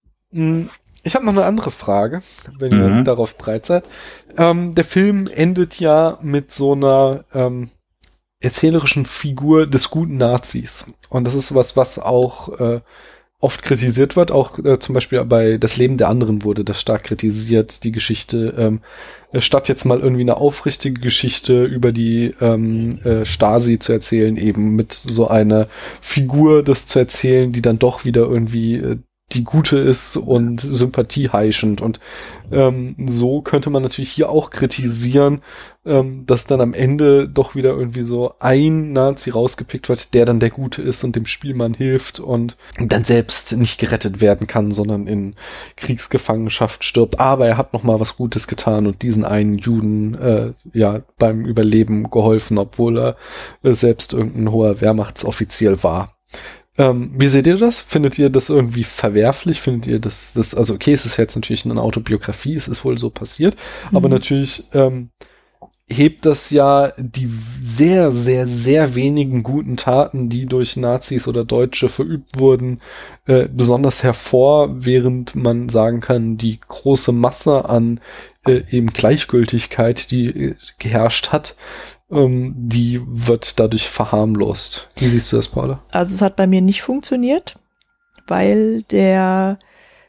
Ich habe noch eine andere Frage, wenn ihr darauf bereit seid. Der Film endet ja mit so einer erzählerischen Figur des guten Nazis. Und das ist was auch oft kritisiert wird, auch zum Beispiel bei Das Leben der anderen wurde das stark kritisiert, die Geschichte, statt jetzt mal irgendwie eine aufrichtige Geschichte über die Stasi zu erzählen, eben mit so einer Figur das zu erzählen, die dann doch wieder irgendwie die Gute ist und sympathieheischend. Und so könnte man natürlich hier auch kritisieren, dass dann am Ende doch wieder irgendwie so ein Nazi rausgepickt wird, der dann der Gute ist und dem Spielmann hilft und dann selbst nicht gerettet werden kann, sondern in Kriegsgefangenschaft stirbt. Aber er hat noch mal was Gutes getan und diesen einen Juden beim Überleben geholfen, obwohl er selbst irgendein hoher Wehrmachtsoffizier war. Wie seht ihr das? Findet ihr das irgendwie verwerflich? Findet ihr das also okay, es ist jetzt natürlich eine Autobiografie, es ist wohl so passiert, aber natürlich hebt das ja die sehr, sehr, sehr wenigen guten Taten, die durch Nazis oder Deutsche verübt wurden, besonders hervor, während man sagen kann, die große Masse an eben Gleichgültigkeit, die geherrscht hat, die wird dadurch verharmlost. Wie siehst du das, Paula? Also es hat bei mir nicht funktioniert, weil der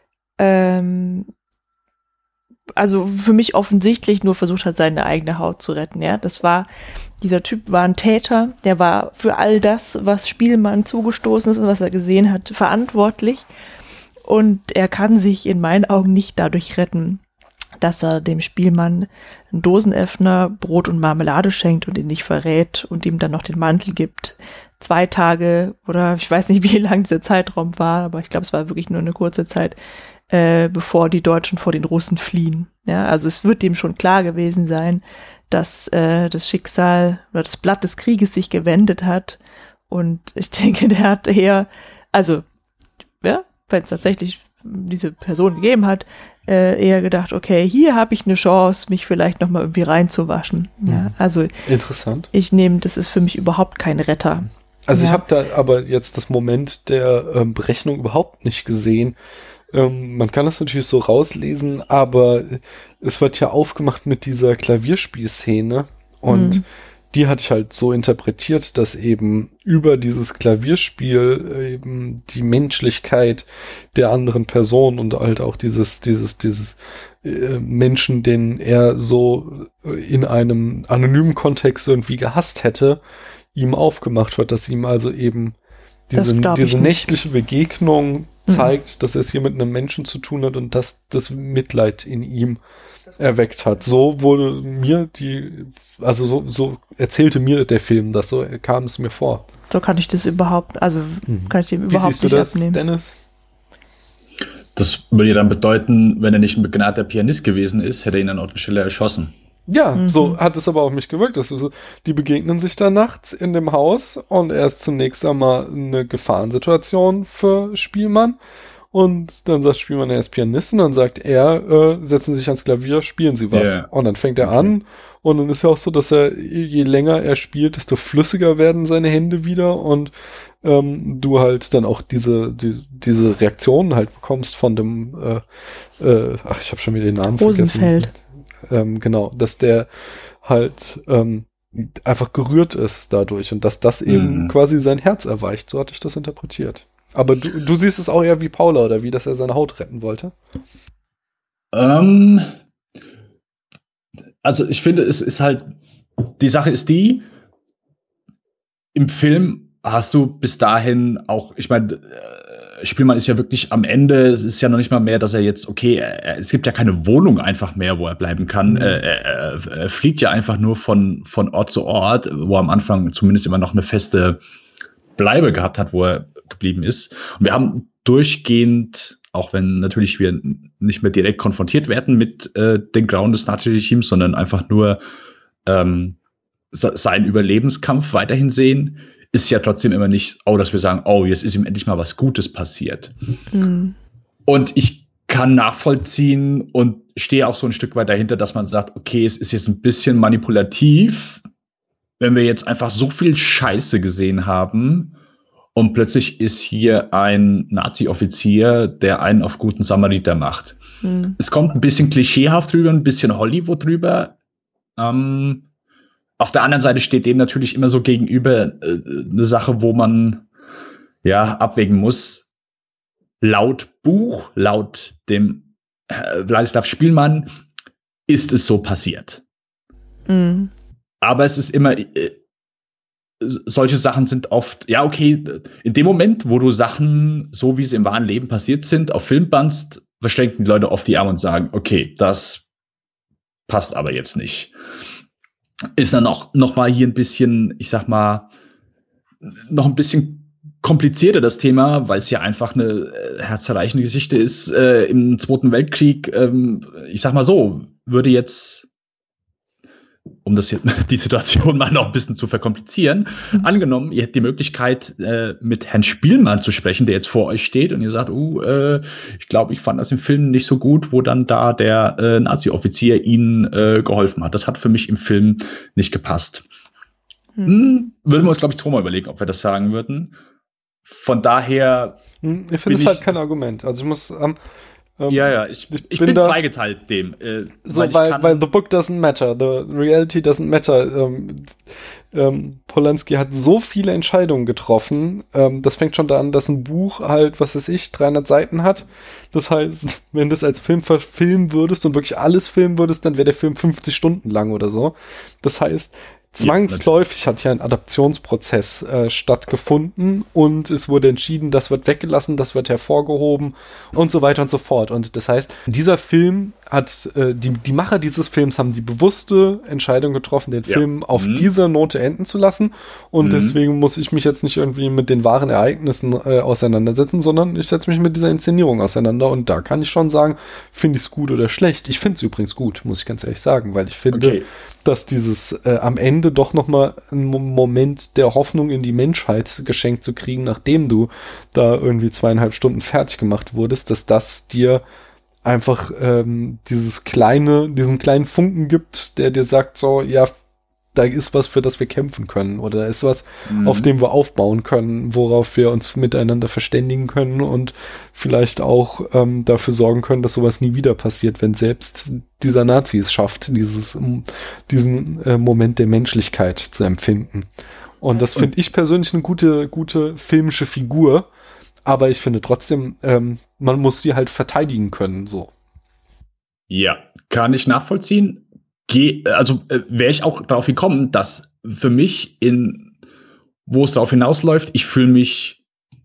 also für mich offensichtlich nur versucht hat, seine eigene Haut zu retten. Ja, dieser Typ war ein Täter, der war für all das, was Spielmann zugestoßen ist und was er gesehen hat, verantwortlich. Und er kann sich in meinen Augen nicht dadurch retten, dass er dem Spielmann einen Dosenöffner, Brot und Marmelade schenkt und ihn nicht verrät und ihm dann noch den Mantel gibt. 2 Tage oder ich weiß nicht, wie lang dieser Zeitraum war, aber ich glaube, es war wirklich nur eine kurze Zeit, bevor die Deutschen vor den Russen fliehen. Ja, also es wird dem schon klar gewesen sein, dass das Schicksal oder das Blatt des Krieges sich gewendet hat. Und ich denke, der hat eher, also ja, wenn es tatsächlich diese Person gegeben hat, eher gedacht, okay, hier habe ich eine Chance, mich vielleicht nochmal irgendwie reinzuwaschen. Ja, also interessant. das ist für mich überhaupt kein Retter. Also ich habe da aber jetzt das Moment der Berechnung überhaupt nicht gesehen. Man kann das natürlich so rauslesen, aber es wird ja aufgemacht mit dieser Klavierspielszene und die hatte ich halt so interpretiert, dass eben über dieses Klavierspiel eben die Menschlichkeit der anderen Person und halt auch dieses Menschen, den er so in einem anonymen Kontext irgendwie gehasst hätte, ihm aufgemacht wird, dass ihm also eben diese nächtliche Begegnung zeigt, dass er es hier mit einem Menschen zu tun hat und dass das Mitleid in ihm erweckt hat. So wurde mir so erzählte mir der Film das, so kam es mir vor. So kann ich das überhaupt, kann ich dem überhaupt nicht abnehmen. Wie siehst du das, Dennis? Das würde ja dann bedeuten, wenn er nicht ein begnadeter Pianist gewesen ist, hätte er ihn an Ort und Stelle erschossen. Ja, so hat es aber auf mich gewirkt. Die begegnen sich da nachts in dem Haus und er ist zunächst einmal eine Gefahrensituation für Spielmann. Und dann sagt Spielmann, er ist Pianist und dann sagt er, setzen Sie sich ans Klavier, spielen Sie was. Yeah. Und dann fängt er an und dann ist ja auch so, dass je länger er spielt, desto flüssiger werden seine Hände wieder und du halt dann auch diese Reaktionen halt bekommst von dem ich habe schon wieder den Namen Rosenfeld. Vergessen. Genau, dass der halt einfach gerührt ist dadurch und dass das eben quasi sein Herz erweicht. So hatte ich das interpretiert. Aber du siehst es auch eher wie Paula, oder wie, dass er seine Haut retten wollte? Also ich finde, es ist halt, die Sache ist die, im Film hast du bis dahin auch, ich meine, Spielmann ist ja wirklich am Ende, es ist ja noch nicht mal mehr, dass er jetzt, es gibt ja keine Wohnung einfach mehr, wo er bleiben kann. Er fliegt ja einfach nur von Ort zu Ort, wo er am Anfang zumindest immer noch eine feste Bleibe gehabt hat, wo er geblieben ist. Und wir haben durchgehend, auch wenn natürlich wir nicht mehr direkt konfrontiert werden mit den Grauen des Naziregimes, sondern einfach nur seinen Überlebenskampf weiterhin sehen, ist ja trotzdem immer nicht, dass wir sagen, jetzt ist ihm endlich mal was Gutes passiert. Und ich kann nachvollziehen und stehe auch so ein Stück weit dahinter, dass man sagt, okay, es ist jetzt ein bisschen manipulativ, wenn wir jetzt einfach so viel Scheiße gesehen haben und plötzlich ist hier ein Nazi-Offizier, der einen auf guten Samariter macht. Es kommt ein bisschen klischeehaft drüber, ein bisschen Hollywood drüber. Auf der anderen Seite steht dem natürlich immer so gegenüber eine Sache, wo man abwägen muss. Laut Buch, laut dem Wladislaw Spielmann ist es so passiert. Aber es ist immer solche Sachen sind oft, in dem Moment, wo du Sachen, so wie sie im wahren Leben passiert sind, auf Film bannst, verschränken die Leute oft die Arme und sagen, okay, das passt aber jetzt nicht. Ist dann auch noch mal hier ein bisschen, ich sag mal, noch ein bisschen komplizierter das Thema, weil es ja einfach eine herzerreichende Geschichte ist. Im Zweiten Weltkrieg, ich sag mal so, würde jetzt, um das jetzt, die Situation mal noch ein bisschen zu verkomplizieren, angenommen, ihr hättet die Möglichkeit, mit Herrn Spielmann zu sprechen, der jetzt vor euch steht und ihr sagt, ich glaube, ich fand das im Film nicht so gut, wo dann da der Nazi-Offizier ihnen geholfen hat. Das hat für mich im Film nicht gepasst. Würden wir uns, glaube ich, zweimal überlegen, ob wir das sagen würden. Von daher ich finde es halt kein Argument. Also ich muss ich bin zweigeteilt dem. Weil the book doesn't matter, the reality doesn't matter. Polanski hat so viele Entscheidungen getroffen. Das fängt schon da an, dass ein Buch halt, 300 Seiten hat. Das heißt, wenn du es als Film verfilmen würdest und wirklich alles filmen würdest, dann wäre der Film 50 Stunden lang oder so. Das heißt, zwangsläufig hat hier ein Adaptionsprozess stattgefunden und es wurde entschieden, das wird weggelassen, das wird hervorgehoben und so weiter und so fort. Und das heißt, dieser Film hat, die Macher dieses Films haben die bewusste Entscheidung getroffen, den Film auf dieser Note enden zu lassen. Und deswegen muss ich mich jetzt nicht irgendwie mit den wahren Ereignissen auseinandersetzen, sondern ich setze mich mit dieser Inszenierung auseinander. Und da kann ich schon sagen, finde ich es gut oder schlecht. Ich finde es übrigens gut, muss ich ganz ehrlich sagen, weil ich finde, dass dieses am Ende doch nochmal einen Moment der Hoffnung in die Menschheit geschenkt zu kriegen, nachdem du da irgendwie 2,5 Stunden fertig gemacht wurdest, dass das dir diesen kleinen Funken gibt, der dir sagt so, ja, da ist was, für das wir kämpfen können oder da ist was, auf dem wir aufbauen können, worauf wir uns miteinander verständigen können und vielleicht auch dafür sorgen können, dass sowas nie wieder passiert, wenn selbst dieser Nazi es schafft, diesen Moment der Menschlichkeit zu empfinden. Und das finde ich persönlich eine gute filmische Figur, aber ich finde trotzdem, man muss sie halt verteidigen können, so. Ja, kann ich nachvollziehen. Wäre ich auch darauf gekommen, dass für mich wo es darauf hinausläuft, ich fühle mich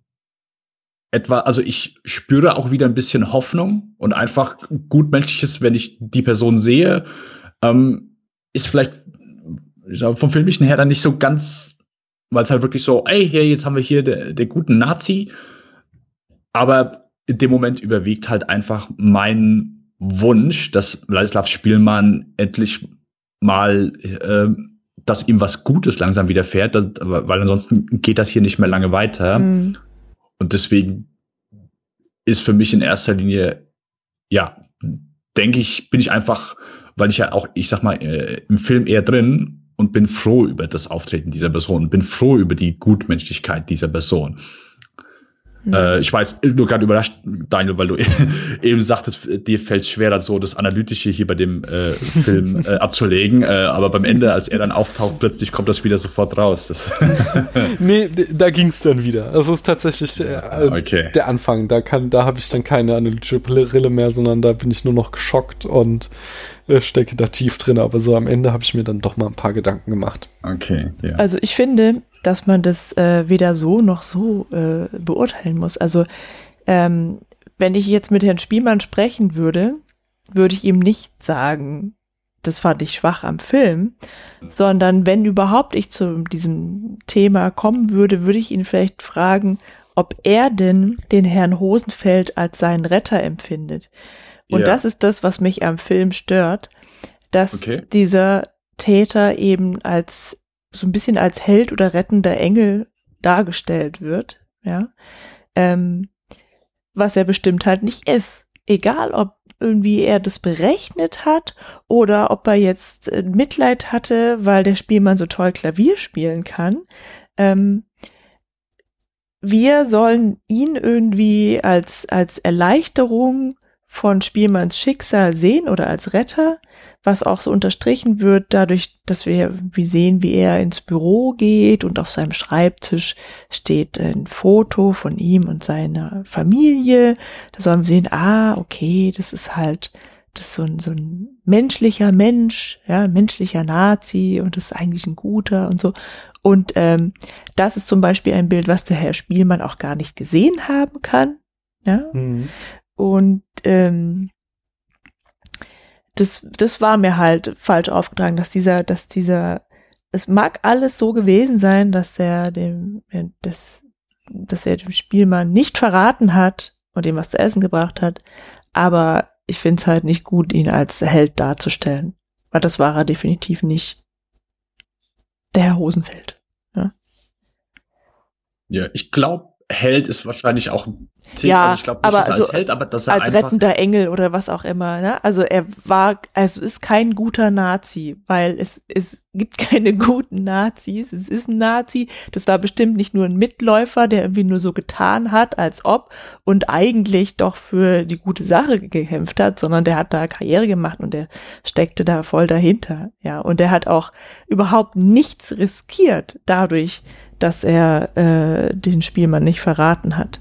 ich spüre auch wieder ein bisschen Hoffnung und einfach Gutmenschliches, wenn ich die Person sehe, ist vielleicht vom Filmischen her dann nicht so ganz, weil es halt wirklich so, ey, jetzt haben wir hier der guten Nazi, aber in dem Moment überwiegt halt einfach mein Wunsch, dass Ladislav Spielmann endlich mal, dass ihm was Gutes langsam widerfährt, weil ansonsten geht das hier nicht mehr lange weiter. Mhm. Und deswegen ist für mich in erster Linie, denke ich, bin ich einfach, weil ich ja auch, ich sag mal, im Film eher drin und bin froh über das Auftreten dieser Person, bin froh über die Gutmenschlichkeit dieser Person. Ich weiß, nur gerade überrascht, Daniel, weil du eben sagtest, dir fällt es schwer, so das Analytische hier bei dem Film abzulegen. Aber beim Ende, als er dann auftaucht, plötzlich kommt das wieder sofort raus. Nee, da ging es dann wieder. Das ist tatsächlich der Anfang. Da habe ich dann keine analytische Brille mehr, sondern da bin ich nur noch geschockt und stecke da tief drin. Aber so am Ende habe ich mir dann doch mal ein paar Gedanken gemacht. Okay, ja. Also ich finde, dass man das weder so noch so beurteilen muss. Also wenn ich jetzt mit Herrn Spielmann sprechen würde, würde ich ihm nicht sagen, das fand ich schwach am Film, sondern wenn überhaupt ich zu diesem Thema kommen würde, würde ich ihn vielleicht fragen, ob er denn den Herrn Hosenfeld als seinen Retter empfindet. Und das ist das, was mich am Film stört, dass dieser Täter eben so ein bisschen als Held oder rettender Engel dargestellt wird, ja, was er bestimmt halt nicht ist. Egal, ob irgendwie er das berechnet hat oder ob er jetzt Mitleid hatte, weil der Spielmann so toll Klavier spielen kann. Wir sollen ihn irgendwie als Erleichterung von Spielmanns Schicksal sehen oder als Retter, was auch so unterstrichen wird dadurch, dass wir sehen, wie er ins Büro geht und auf seinem Schreibtisch steht ein Foto von ihm und seiner Familie. Da sollen wir sehen, okay, das ist so ein menschlicher Mensch, ja, ein menschlicher Nazi und das ist eigentlich ein guter und so. Und das ist zum Beispiel ein Bild, was der Herr Spielmann auch gar nicht gesehen haben kann, ja. Mhm. Und das war mir halt falsch aufgetragen, dass es mag alles so gewesen sein, dass er dem Spielmann nicht verraten hat und ihm was zu essen gebracht hat, aber ich finde es halt nicht gut, ihn als Held darzustellen, weil das war er definitiv nicht. Der Herr Hosenfeld. Ja, ich glaube, Held ist wahrscheinlich auch ein Thema. Also ich glaube nicht, dass er als Held, aber dass er als einfach rettender Engel oder was auch immer, ne? Also ist kein guter Nazi, weil es gibt keine guten Nazis. Es ist ein Nazi. Das war bestimmt nicht nur ein Mitläufer, der irgendwie nur so getan hat, als ob und eigentlich doch für die gute Sache gekämpft hat, sondern der hat da Karriere gemacht und der steckte da voll dahinter, ja. Und der hat auch überhaupt nichts riskiert dadurch, dass er den Spielmann nicht verraten hat.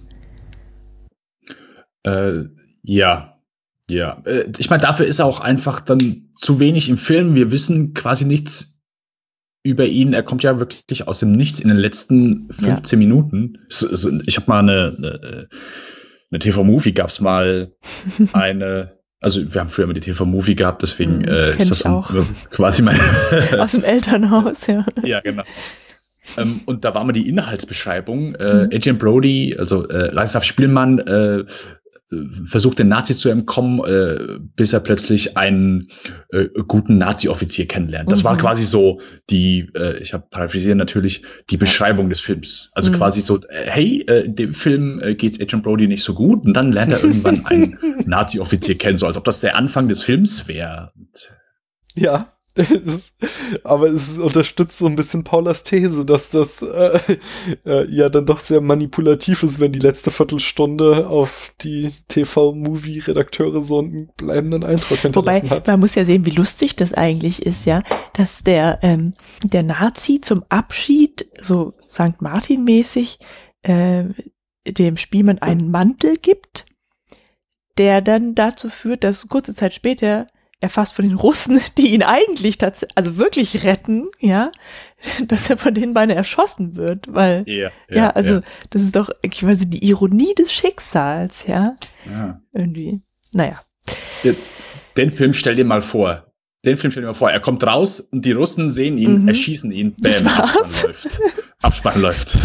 Ja. Ich meine, dafür ist er auch einfach dann zu wenig im Film. Wir wissen quasi nichts über ihn. Er kommt ja wirklich aus dem Nichts in den letzten 15 Minuten. Ich habe mal eine TV-Movie, gab es mal also wir haben früher immer die TV-Movie gehabt, deswegen ist das auch quasi mein aus dem Elternhaus, ja. Ja, genau. Und da war mal die Inhaltsbeschreibung. Adrian Brody, also Ladislav Spielmann, versucht den Nazis zu entkommen, bis er plötzlich einen guten Nazi-Offizier kennenlernt. Das war quasi so ich habe paraphrasiert natürlich, die Beschreibung des Films. Also quasi so, in dem Film geht's Adrian Brody nicht so gut und dann lernt er irgendwann einen Nazi-Offizier kennen, so als ob das der Anfang des Films wäre. Ja. Aber es unterstützt so ein bisschen Paulas These, dass das ja dann doch sehr manipulativ ist, wenn die letzte Viertelstunde auf die TV-Movie-Redakteure so einen bleibenden Eindruck hinterlassen hat. Wobei, man muss ja sehen, wie lustig das eigentlich ist, ja, dass der Nazi zum Abschied, so St. Martin-mäßig, dem Spielmann einen Mantel gibt, der dann dazu führt, dass kurze Zeit später er fast von den Russen, die ihn eigentlich also wirklich retten, ja, dass er von denen beinahe erschossen wird, weil, das ist doch quasi die Ironie des Schicksals, ja. Irgendwie, naja. Den Film stell dir mal vor. Er kommt raus und die Russen sehen ihn, erschießen ihn, bam, Abspann läuft.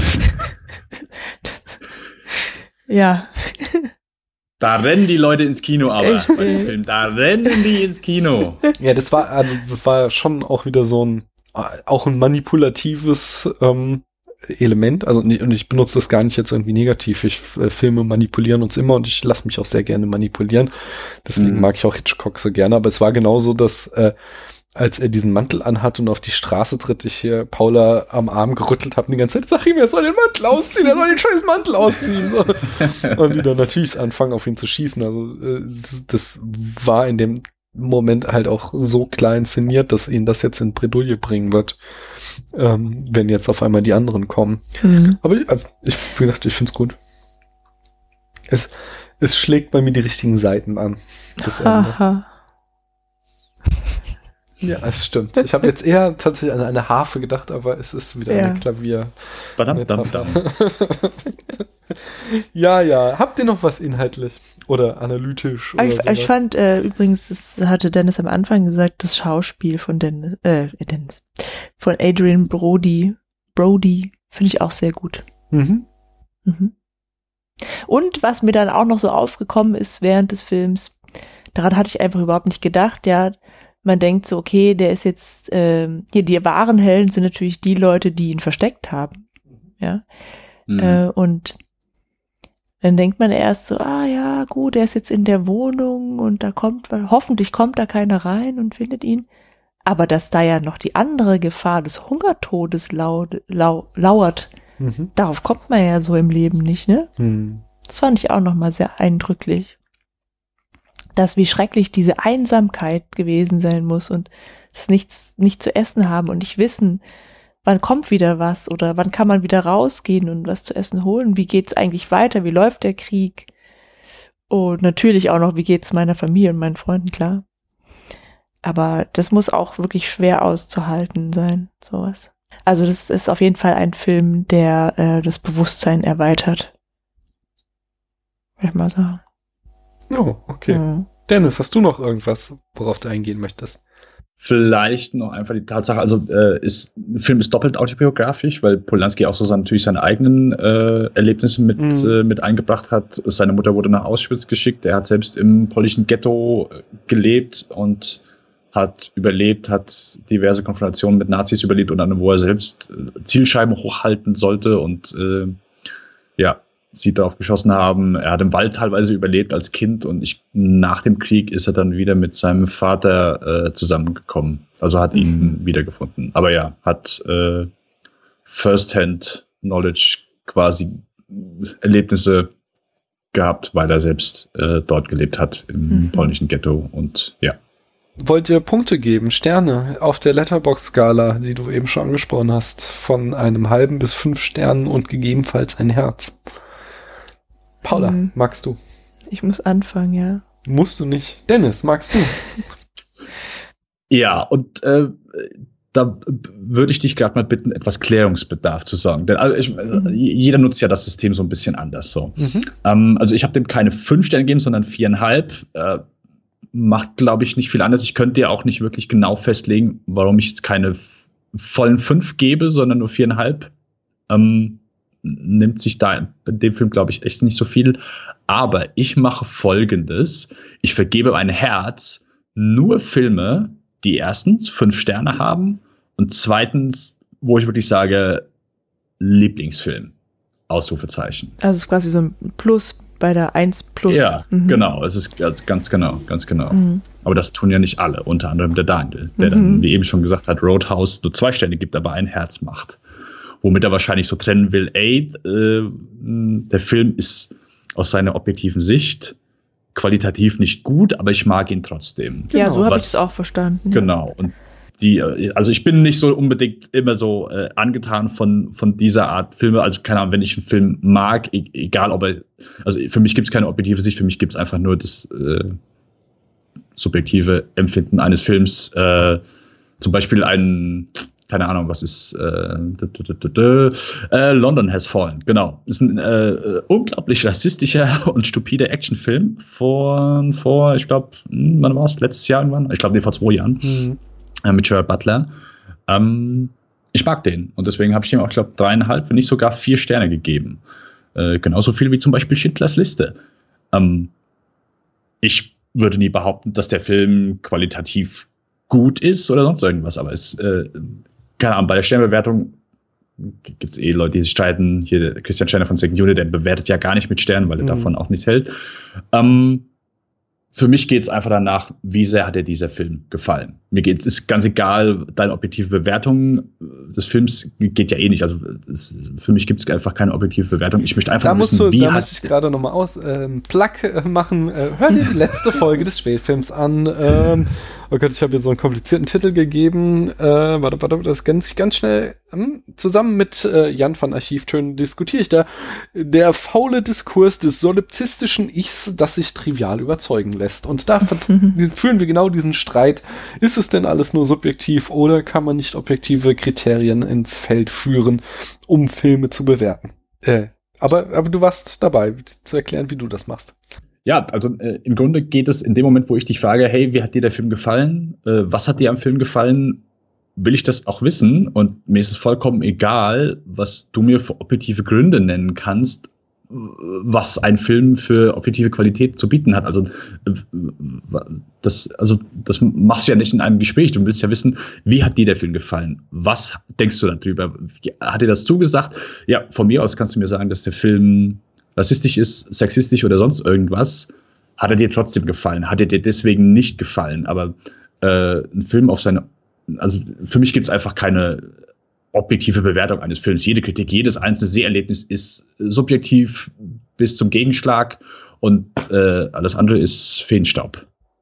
Ja. Da rennen die Leute ins Kino, aber echt, bei dem Film, da rennen die ins Kino. Ja, das war schon auch wieder so ein manipulatives Element. Also, und ich benutze das gar nicht jetzt irgendwie negativ. Filme manipulieren uns immer und ich lasse mich auch sehr gerne manipulieren. Deswegen mag ich auch Hitchcock so gerne. Aber es war genauso, dass als er diesen Mantel anhat und auf die Straße tritt, ich hier Paula am Arm gerüttelt habe die ganze Zeit, sag ihm, er soll den Mantel ausziehen, er soll den scheiß Mantel ausziehen. So. Und die dann natürlich anfangen, auf ihn zu schießen. Also das war in dem Moment halt auch so klar inszeniert, dass ihn das jetzt in Bredouille bringen wird, wenn jetzt auf einmal die anderen kommen. Aber wie gesagt, ich find's gut. Es schlägt bei mir die richtigen Seiten an. Das Ende. Ja, es stimmt. Ich habe jetzt eher tatsächlich an eine Harfe gedacht, aber es ist wieder eine Klavier. Ja. Habt ihr noch was inhaltlich oder analytisch? Oder ich fand übrigens, das hatte Dennis am Anfang gesagt, das Schauspiel von von Adrian Brody finde ich auch sehr gut. Und was mir dann auch noch so aufgekommen ist während des Films, daran hatte ich einfach überhaupt nicht gedacht, ja. Man denkt so, okay, der ist jetzt, hier die wahren Helden sind natürlich die Leute, die ihn versteckt haben, ja. Und dann denkt man erst so, ja, gut, der ist jetzt in der Wohnung und hoffentlich kommt da keiner rein und findet ihn. Aber dass da ja noch die andere Gefahr des Hungertodes lauert, darauf kommt man ja so im Leben nicht, ne? Das fand ich auch nochmal sehr eindrücklich. Wie schrecklich diese Einsamkeit gewesen sein muss und es nicht zu essen haben und nicht wissen, wann kommt wieder was oder wann kann man wieder rausgehen und was zu essen holen, wie geht's eigentlich weiter, wie läuft der Krieg und natürlich auch noch, wie geht's meiner Familie und meinen Freunden, klar. Aber das muss auch wirklich schwer auszuhalten sein, sowas. Also das ist auf jeden Fall ein Film, der das Bewusstsein erweitert, würde ich mal sagen. Oh, okay. Dennis, hast du noch irgendwas, worauf du eingehen möchtest? Vielleicht noch einfach die Tatsache, also der Film ist doppelt autobiografisch, weil Polanski auch so natürlich seine eigenen Erlebnisse mit eingebracht hat. Seine Mutter wurde nach Auschwitz geschickt, er hat selbst im polnischen Ghetto gelebt und hat überlebt, hat diverse Konfrontationen mit Nazis überlebt und dann, wo er selbst Zielscheiben hochhalten sollte und sie darauf geschossen haben. Er hat im Wald teilweise überlebt als Kind und nach dem Krieg ist er dann wieder mit seinem Vater zusammengekommen. Also hat ihn wiedergefunden. Aber ja, hat First-Hand Knowledge quasi Erlebnisse gehabt, weil er selbst dort gelebt hat im polnischen Ghetto und ja. Wollt ihr Punkte geben, Sterne auf der Letterboxd-Skala, die du eben schon angesprochen hast, von einem halben bis 5 Sternen und gegebenenfalls ein Herz? Paula, magst du? Ich muss anfangen, ja. Musst du nicht. Dennis, magst du? Ja, und da würde ich dich gerade mal bitten, etwas Klärungsbedarf zu sagen. Denn jeder nutzt ja das System so ein bisschen anders. So. Also ich habe dem keine 5 Sterne gegeben, sondern 4,5. Macht, glaube ich, nicht viel anders. Ich könnte ja auch nicht wirklich genau festlegen, warum ich jetzt keine vollen 5 gebe, sondern nur 4,5. Nimmt sich da in dem Film, glaube ich, echt nicht so viel. Aber ich mache Folgendes. Ich vergebe ein Herz nur Filme, die erstens 5 Sterne haben und zweitens, wo ich wirklich sage, Lieblingsfilm. Ausrufezeichen. Also es ist quasi so ein bei der 1 Plus. Ja, genau, es ist ganz genau. Mhm. Aber das tun ja nicht alle, unter anderem der Daniel, der dann, wie eben schon gesagt hat, Roadhouse nur 2 Sterne gibt, aber ein Herz macht. Womit er wahrscheinlich so trennen will, der Film ist aus seiner objektiven Sicht qualitativ nicht gut, aber ich mag ihn trotzdem. Ja, so habe ich es auch verstanden. Genau, und also ich bin nicht so unbedingt immer so angetan von dieser Art Filme. Also keine Ahnung, wenn ich einen Film mag, egal ob also für mich gibt es keine objektive Sicht, für mich gibt es einfach nur das subjektive Empfinden eines Films. Zum Beispiel keine Ahnung, was ist London Has Fallen, genau. Ist ein unglaublich rassistischer und stupider Actionfilm vor ich glaube, wann war es? Letztes Jahr irgendwann? Ich glaube, vor 2 Jahren. Mit Gerard Butler. Ich mag den und deswegen habe ich ihm auch, ich glaube, 3,5, wenn nicht sogar 4 Sterne gegeben. Genauso viel wie zum Beispiel Schindlers Liste. Ich würde nie behaupten, dass der Film qualitativ gut ist oder sonst irgendwas, aber keine Ahnung, bei der Sternbewertung gibt es Leute, die sich streiten. Hier der Christian Steiner von Second Unit, der bewertet ja gar nicht mit Sternen, weil er davon auch nichts hält. Für mich geht es einfach danach, wie sehr hat dir dieser Film gefallen. Ist ganz egal, deine objektive Bewertung des Films geht ja eh nicht. Also für mich gibt es einfach keine objektive Bewertung. Ich möchte einfach wissen, da muss ich gerade nochmal Plug machen. Hör dir die letzte Folge des Spätfilms an. Oh Gott, ich habe hier so einen komplizierten Titel gegeben. Warte, das ganz schnell. Zusammen mit Jan van Archivtönen diskutiere ich da. Der faule Diskurs des solipsistischen Ichs, das sich trivial überzeugen lässt. Und da führen wir genau diesen Streit. Ist es denn alles nur subjektiv oder kann man nicht objektive Kriterien ins Feld führen, um Filme zu bewerten? Aber du warst dabei, zu erklären, wie du das machst. Ja, also im Grunde geht es in dem Moment, wo ich dich frage, hey, wie hat dir der Film gefallen? Was hat dir am Film gefallen? Will ich das auch wissen? Und mir ist es vollkommen egal, was du mir für objektive Gründe nennen kannst, was ein Film für objektive Qualität zu bieten hat. Also das machst du ja nicht in einem Gespräch. Du willst ja wissen, wie hat dir der Film gefallen? Was denkst du darüber? Hat dir das zugesagt? Ja, von mir aus kannst du mir sagen, dass der Film rassistisch ist, sexistisch oder sonst irgendwas. Hat er dir trotzdem gefallen? Hat er dir deswegen nicht gefallen? Aber ein Film also für mich gibt es einfach keine objektive Bewertung eines Films. Jede Kritik, jedes einzelne Seherlebnis ist subjektiv bis zum Gegenschlag und alles andere ist Feenstaub.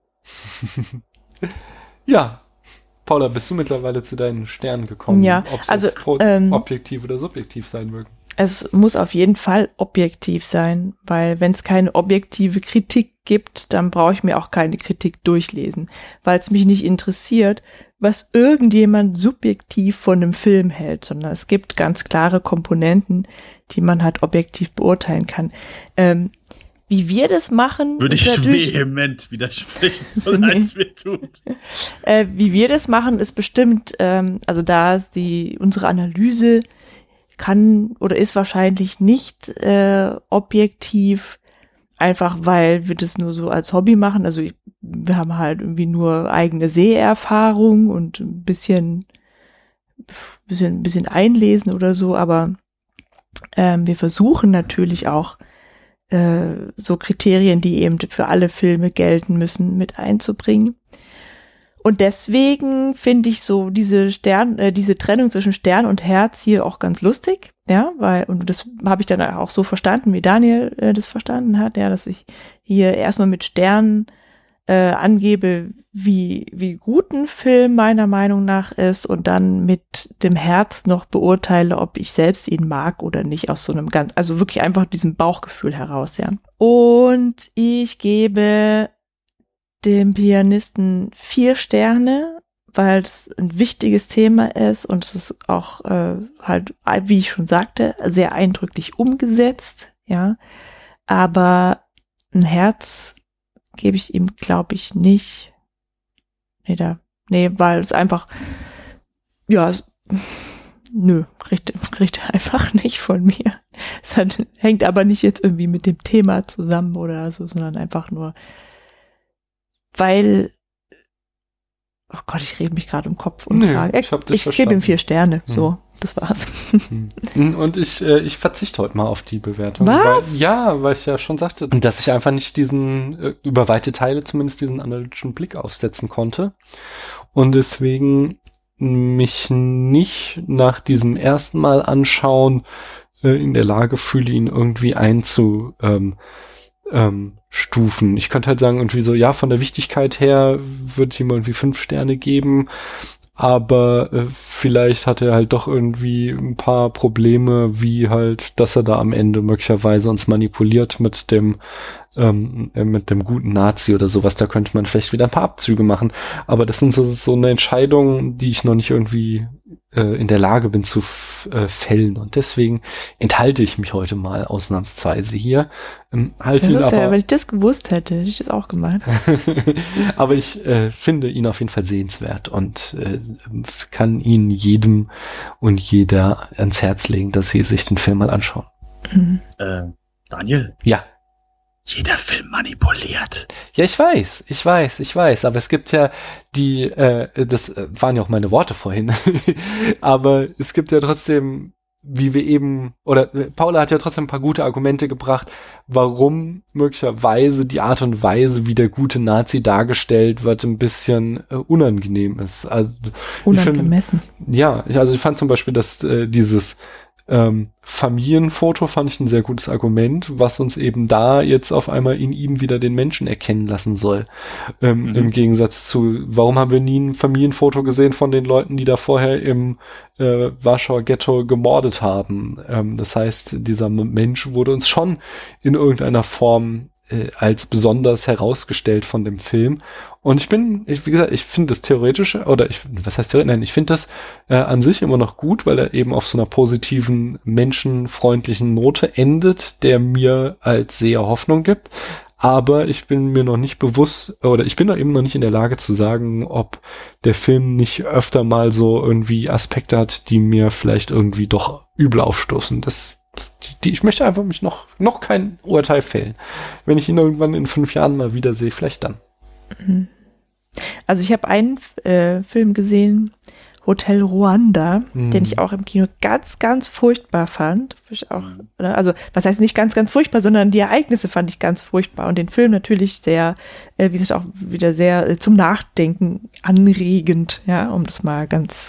Ja, Paula, bist du mittlerweile zu deinen Sternen gekommen? Ja, ob es objektiv oder subjektiv sein mögen? Es muss auf jeden Fall objektiv sein, weil wenn es keine objektive Kritik gibt, dann brauche ich mir auch keine Kritik durchlesen, weil es mich nicht interessiert, was irgendjemand subjektiv von einem Film hält, sondern es gibt ganz klare Komponenten, die man halt objektiv beurteilen kann. Wie wir das machen, würde ich vehement widersprechen, so als wir tun. Wie wir das machen, ist bestimmt, also da ist unsere Analyse kann oder ist wahrscheinlich nicht objektiv, einfach weil wir das nur so als Hobby machen. Also wir haben halt irgendwie nur eigene Seherfahrung und ein bisschen einlesen oder so, aber wir versuchen natürlich auch so Kriterien, die eben für alle Filme gelten müssen, mit einzubringen. Und deswegen finde ich so diese Trennung zwischen Stern und Herz hier auch ganz lustig, ja, und das habe ich dann auch so verstanden, wie Daniel das verstanden hat, ja, dass ich hier erstmal mit Sternen angebe, wie gut ein Film meiner Meinung nach ist und dann mit dem Herz noch beurteile, ob ich selbst ihn mag oder nicht, aus so einem also wirklich einfach diesem Bauchgefühl heraus, ja. Und ich gebe dem Pianisten 4 Sterne, weil es ein wichtiges Thema ist und es ist auch halt, wie ich schon sagte, sehr eindrücklich umgesetzt, ja. Aber ein Herz gebe ich ihm, glaube ich, nicht. Nee, weil es einfach, ja, kriegt einfach nicht von mir. Es hängt aber nicht jetzt irgendwie mit dem Thema zusammen oder so, sondern einfach nur, weil oh Gott, ich rede mich gerade im Kopf und Nö, Kragen. Ich gebe ihm 4 Sterne. So, das war's. Und ich verzichte heute mal auf die Bewertung. Was? Weil ich ja schon sagte, dass ich einfach nicht über weite Teile zumindest diesen analytischen Blick aufsetzen konnte. Und deswegen mich nicht nach diesem ersten Mal anschauen in der Lage fühle, ihn irgendwie einzustufen. Ich könnte halt sagen, irgendwie so, ja, von der Wichtigkeit her würde ich ihm irgendwie 5 Sterne geben, aber vielleicht hat er halt doch irgendwie ein paar Probleme, wie halt, dass er da am Ende möglicherweise uns manipuliert mit dem guten Nazi oder sowas. Da könnte man vielleicht wieder ein paar Abzüge machen. Aber das sind so eine Entscheidung, die ich noch nicht irgendwie in der Lage bin zu fällen. Und deswegen enthalte ich mich heute mal ausnahmsweise hier. Wenn ich das gewusst hätte ich das auch gemacht. Aber ich finde ihn auf jeden Fall sehenswert und kann ihn jedem und jeder ans Herz legen, dass sie sich den Film mal anschauen. Daniel? Ja. Jeder Film manipuliert. Ja, ich weiß, aber es gibt ja das waren ja auch meine Worte vorhin, aber es gibt ja trotzdem, wie wir eben, oder Paula hat ja trotzdem ein paar gute Argumente gebracht, warum möglicherweise die Art und Weise, wie der gute Nazi dargestellt wird, ein bisschen unangenehm ist. Also unangemessen. Ich fand zum Beispiel, dass dieses Familienfoto fand ich ein sehr gutes Argument, was uns eben da jetzt auf einmal in ihm wieder den Menschen erkennen lassen soll. Im Gegensatz zu, warum haben wir nie ein Familienfoto gesehen von den Leuten, die da vorher im Warschauer Ghetto gemordet haben? Das heißt, dieser Mensch wurde uns schon in irgendeiner Form als besonders herausgestellt von dem Film. Und ich finde das theoretisch, ich finde das an sich immer noch gut, weil er eben auf so einer positiven, menschenfreundlichen Note endet, der mir als Seher Hoffnung gibt. Aber ich bin mir noch nicht bewusst, oder ich bin da eben noch nicht in der Lage zu sagen, ob der Film nicht öfter mal so irgendwie Aspekte hat, die mir vielleicht irgendwie doch übel aufstoßen. Ich möchte einfach mich noch kein Urteil fällen. Wenn ich ihn irgendwann in 5 Jahren mal wiedersehe, vielleicht dann. Also ich habe einen Film gesehen, Hotel Ruanda, den ich auch im Kino ganz, ganz furchtbar fand. Also was heißt nicht ganz, ganz furchtbar, sondern die Ereignisse fand ich ganz furchtbar. Und den Film natürlich sehr, wie gesagt, auch wieder sehr zum Nachdenken anregend, ja, um das mal ganz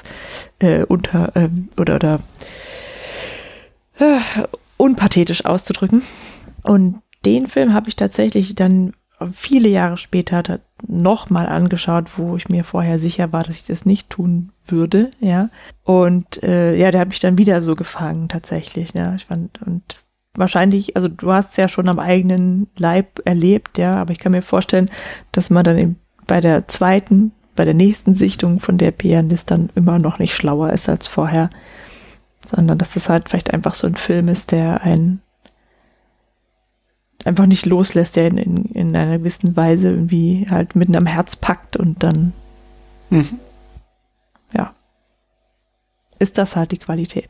unpathetisch auszudrücken. Und den Film habe ich tatsächlich dann viele Jahre später nochmal angeschaut, wo ich mir vorher sicher war, dass ich das nicht tun würde, ja. Und der hat mich dann wieder so gefangen, tatsächlich, ja. Ich fand, und wahrscheinlich, also du hast es ja schon am eigenen Leib erlebt, ja, aber ich kann mir vorstellen, dass man dann bei der nächsten Sichtung von der Pianist dann immer noch nicht schlauer ist als vorher, sondern dass es halt vielleicht einfach so ein Film ist, der einen einfach nicht loslässt, der in einer gewissen Weise irgendwie halt mitten am Herz packt und dann ist das halt die Qualität.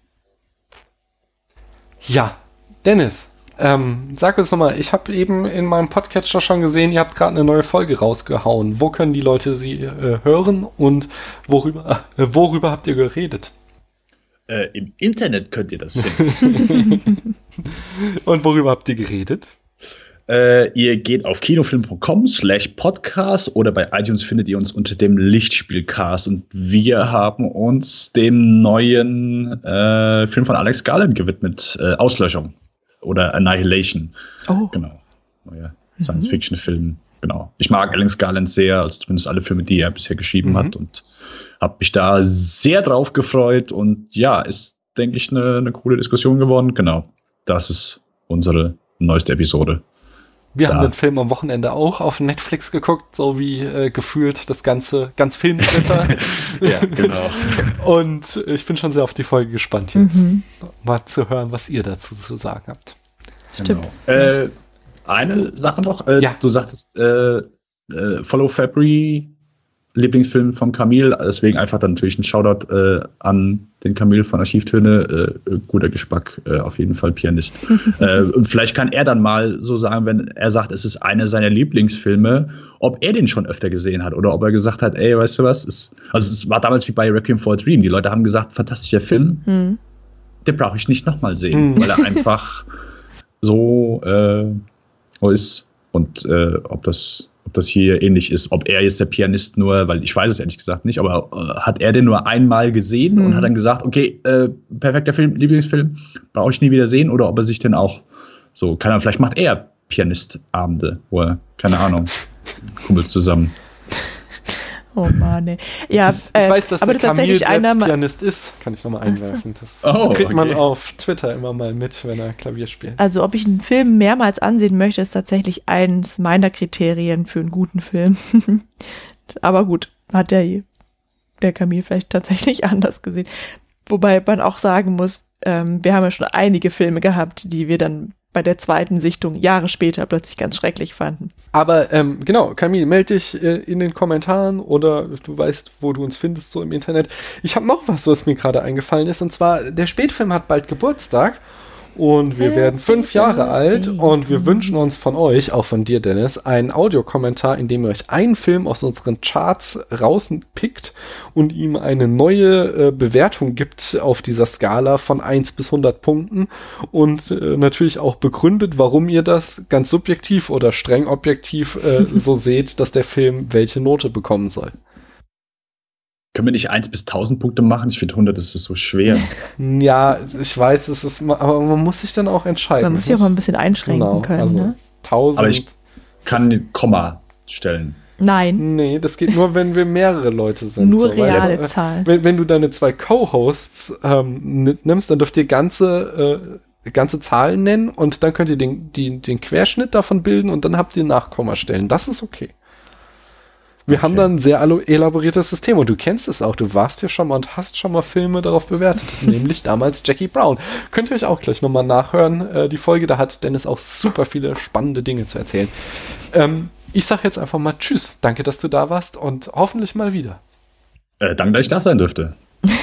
Ja, Dennis, sag uns nochmal, ich habe eben in meinem Podcatcher schon gesehen, ihr habt gerade eine neue Folge rausgehauen. Wo können die Leute sie hören und worüber habt ihr geredet? Im Internet könnt ihr das finden. Und worüber habt ihr geredet? Ihr geht auf kinofilm.com/podcast oder bei iTunes findet ihr uns unter dem Lichtspielcast. Und wir haben uns dem neuen Film von Alex Garland gewidmet, Auslöschung oder Annihilation. Oh. Genau. Neuer Science-Fiction-Film. Genau. Ich mag Alex Garland sehr, also zumindest alle Filme, die er bisher geschrieben hat, und habe mich da sehr drauf gefreut. Und ja, ist, denke ich, eine coole Diskussion geworden. Genau. Das ist unsere neueste Episode. Wir haben den Film am Wochenende auch auf Netflix geguckt, so wie gefühlt das ganze Filmtwitter. Ja, genau. Und ich bin schon sehr auf die Folge gespannt jetzt, mal zu hören, was ihr dazu zu sagen habt. Stimmt. Genau. Eine Sache noch. Ja. Du sagtest Follow Fabry Lieblingsfilm von Camille, deswegen einfach dann natürlich ein Shoutout an den Camille von Archivtöne. Guter Geschmack, auf jeden Fall Pianist. Und vielleicht kann er dann mal so sagen, wenn er sagt, es ist einer seiner Lieblingsfilme, ob er den schon öfter gesehen hat oder ob er gesagt hat, ey, weißt du was, es war damals wie bei Requiem for a Dream. Die Leute haben gesagt, fantastischer Film, den brauche ich nicht nochmal sehen, weil er einfach so ist. Und ob das hier ähnlich ist, ob er jetzt der Pianist nur, weil ich weiß es ehrlich gesagt nicht, aber hat er den nur einmal gesehen und hat dann gesagt, okay, perfekter Film, Lieblingsfilm, brauche ich nie wieder sehen, oder ob er sich denn auch so, vielleicht macht er Pianistabende, oder keine Ahnung, Kumpels zusammen. Oh Mann, ey. Ja, ich weiß, dass aber der Camille selbst einer Pianist ist, kann ich nochmal einwerfen. Das kriegt man auf Twitter immer mal mit, wenn er Klavier spielt. Also ob ich einen Film mehrmals ansehen möchte, ist tatsächlich eins meiner Kriterien für einen guten Film. Aber gut, hat der Camille vielleicht tatsächlich anders gesehen. Wobei man auch sagen muss, wir haben ja schon einige Filme gehabt, die wir dann bei der zweiten Sichtung Jahre später plötzlich ganz schrecklich fanden. Aber genau, Camille, melde dich in den Kommentaren oder du weißt, wo du uns findest, so im Internet. Ich habe noch was mir gerade eingefallen ist, und zwar, der Spätfilm hat bald Geburtstag und wir werden 5 Jahre alt und wir wünschen uns von euch, auch von dir, Dennis, einen Audiokommentar, in dem ihr euch einen Film aus unseren Charts rauspickt und ihm eine neue Bewertung gibt auf dieser Skala von 1 bis 100 Punkten und natürlich auch begründet, warum ihr das ganz subjektiv oder streng objektiv so seht, dass der Film welche Note bekommen soll. Können wir nicht 1 bis 1000 Punkte machen? Ich finde 100 ist so schwer. Ja, ich weiß, aber man muss sich dann auch entscheiden. Man muss sich auch mal ein bisschen einschränken können. Also ne? 1000. Aber ich kann ein Komma stellen. Nein. Nee, das geht nur, wenn wir mehrere Leute sind. Nur reale Zahlen. Wenn du deine 2 Co-Hosts nimmst, dann dürft ihr ganze Zahlen nennen und dann könnt ihr den Querschnitt davon bilden und dann habt ihr Nachkommastellen. Das ist okay. Wir haben dann ein sehr elaboriertes System und du kennst es auch. Du warst hier schon mal und hast schon mal Filme darauf bewertet, nämlich damals Jackie Brown. Könnt ihr euch auch gleich nochmal nachhören. Die Folge, da hat Dennis auch super viele spannende Dinge zu erzählen. Ich sag jetzt einfach mal Tschüss. Danke, dass du da warst und hoffentlich mal wieder. Danke, dass ich da sein dürfte.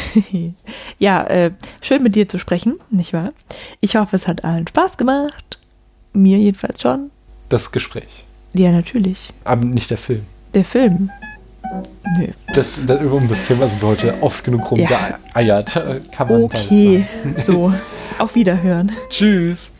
Ja, schön mit dir zu sprechen, nicht wahr? Ich hoffe, es hat allen Spaß gemacht. Mir jedenfalls schon. Das Gespräch. Ja, natürlich. Aber nicht der Film. Der Film? Nö. Um das Thema sind wir heute oft genug rumgeeiert. Kann man okay, so. Auf Wiederhören. Tschüss.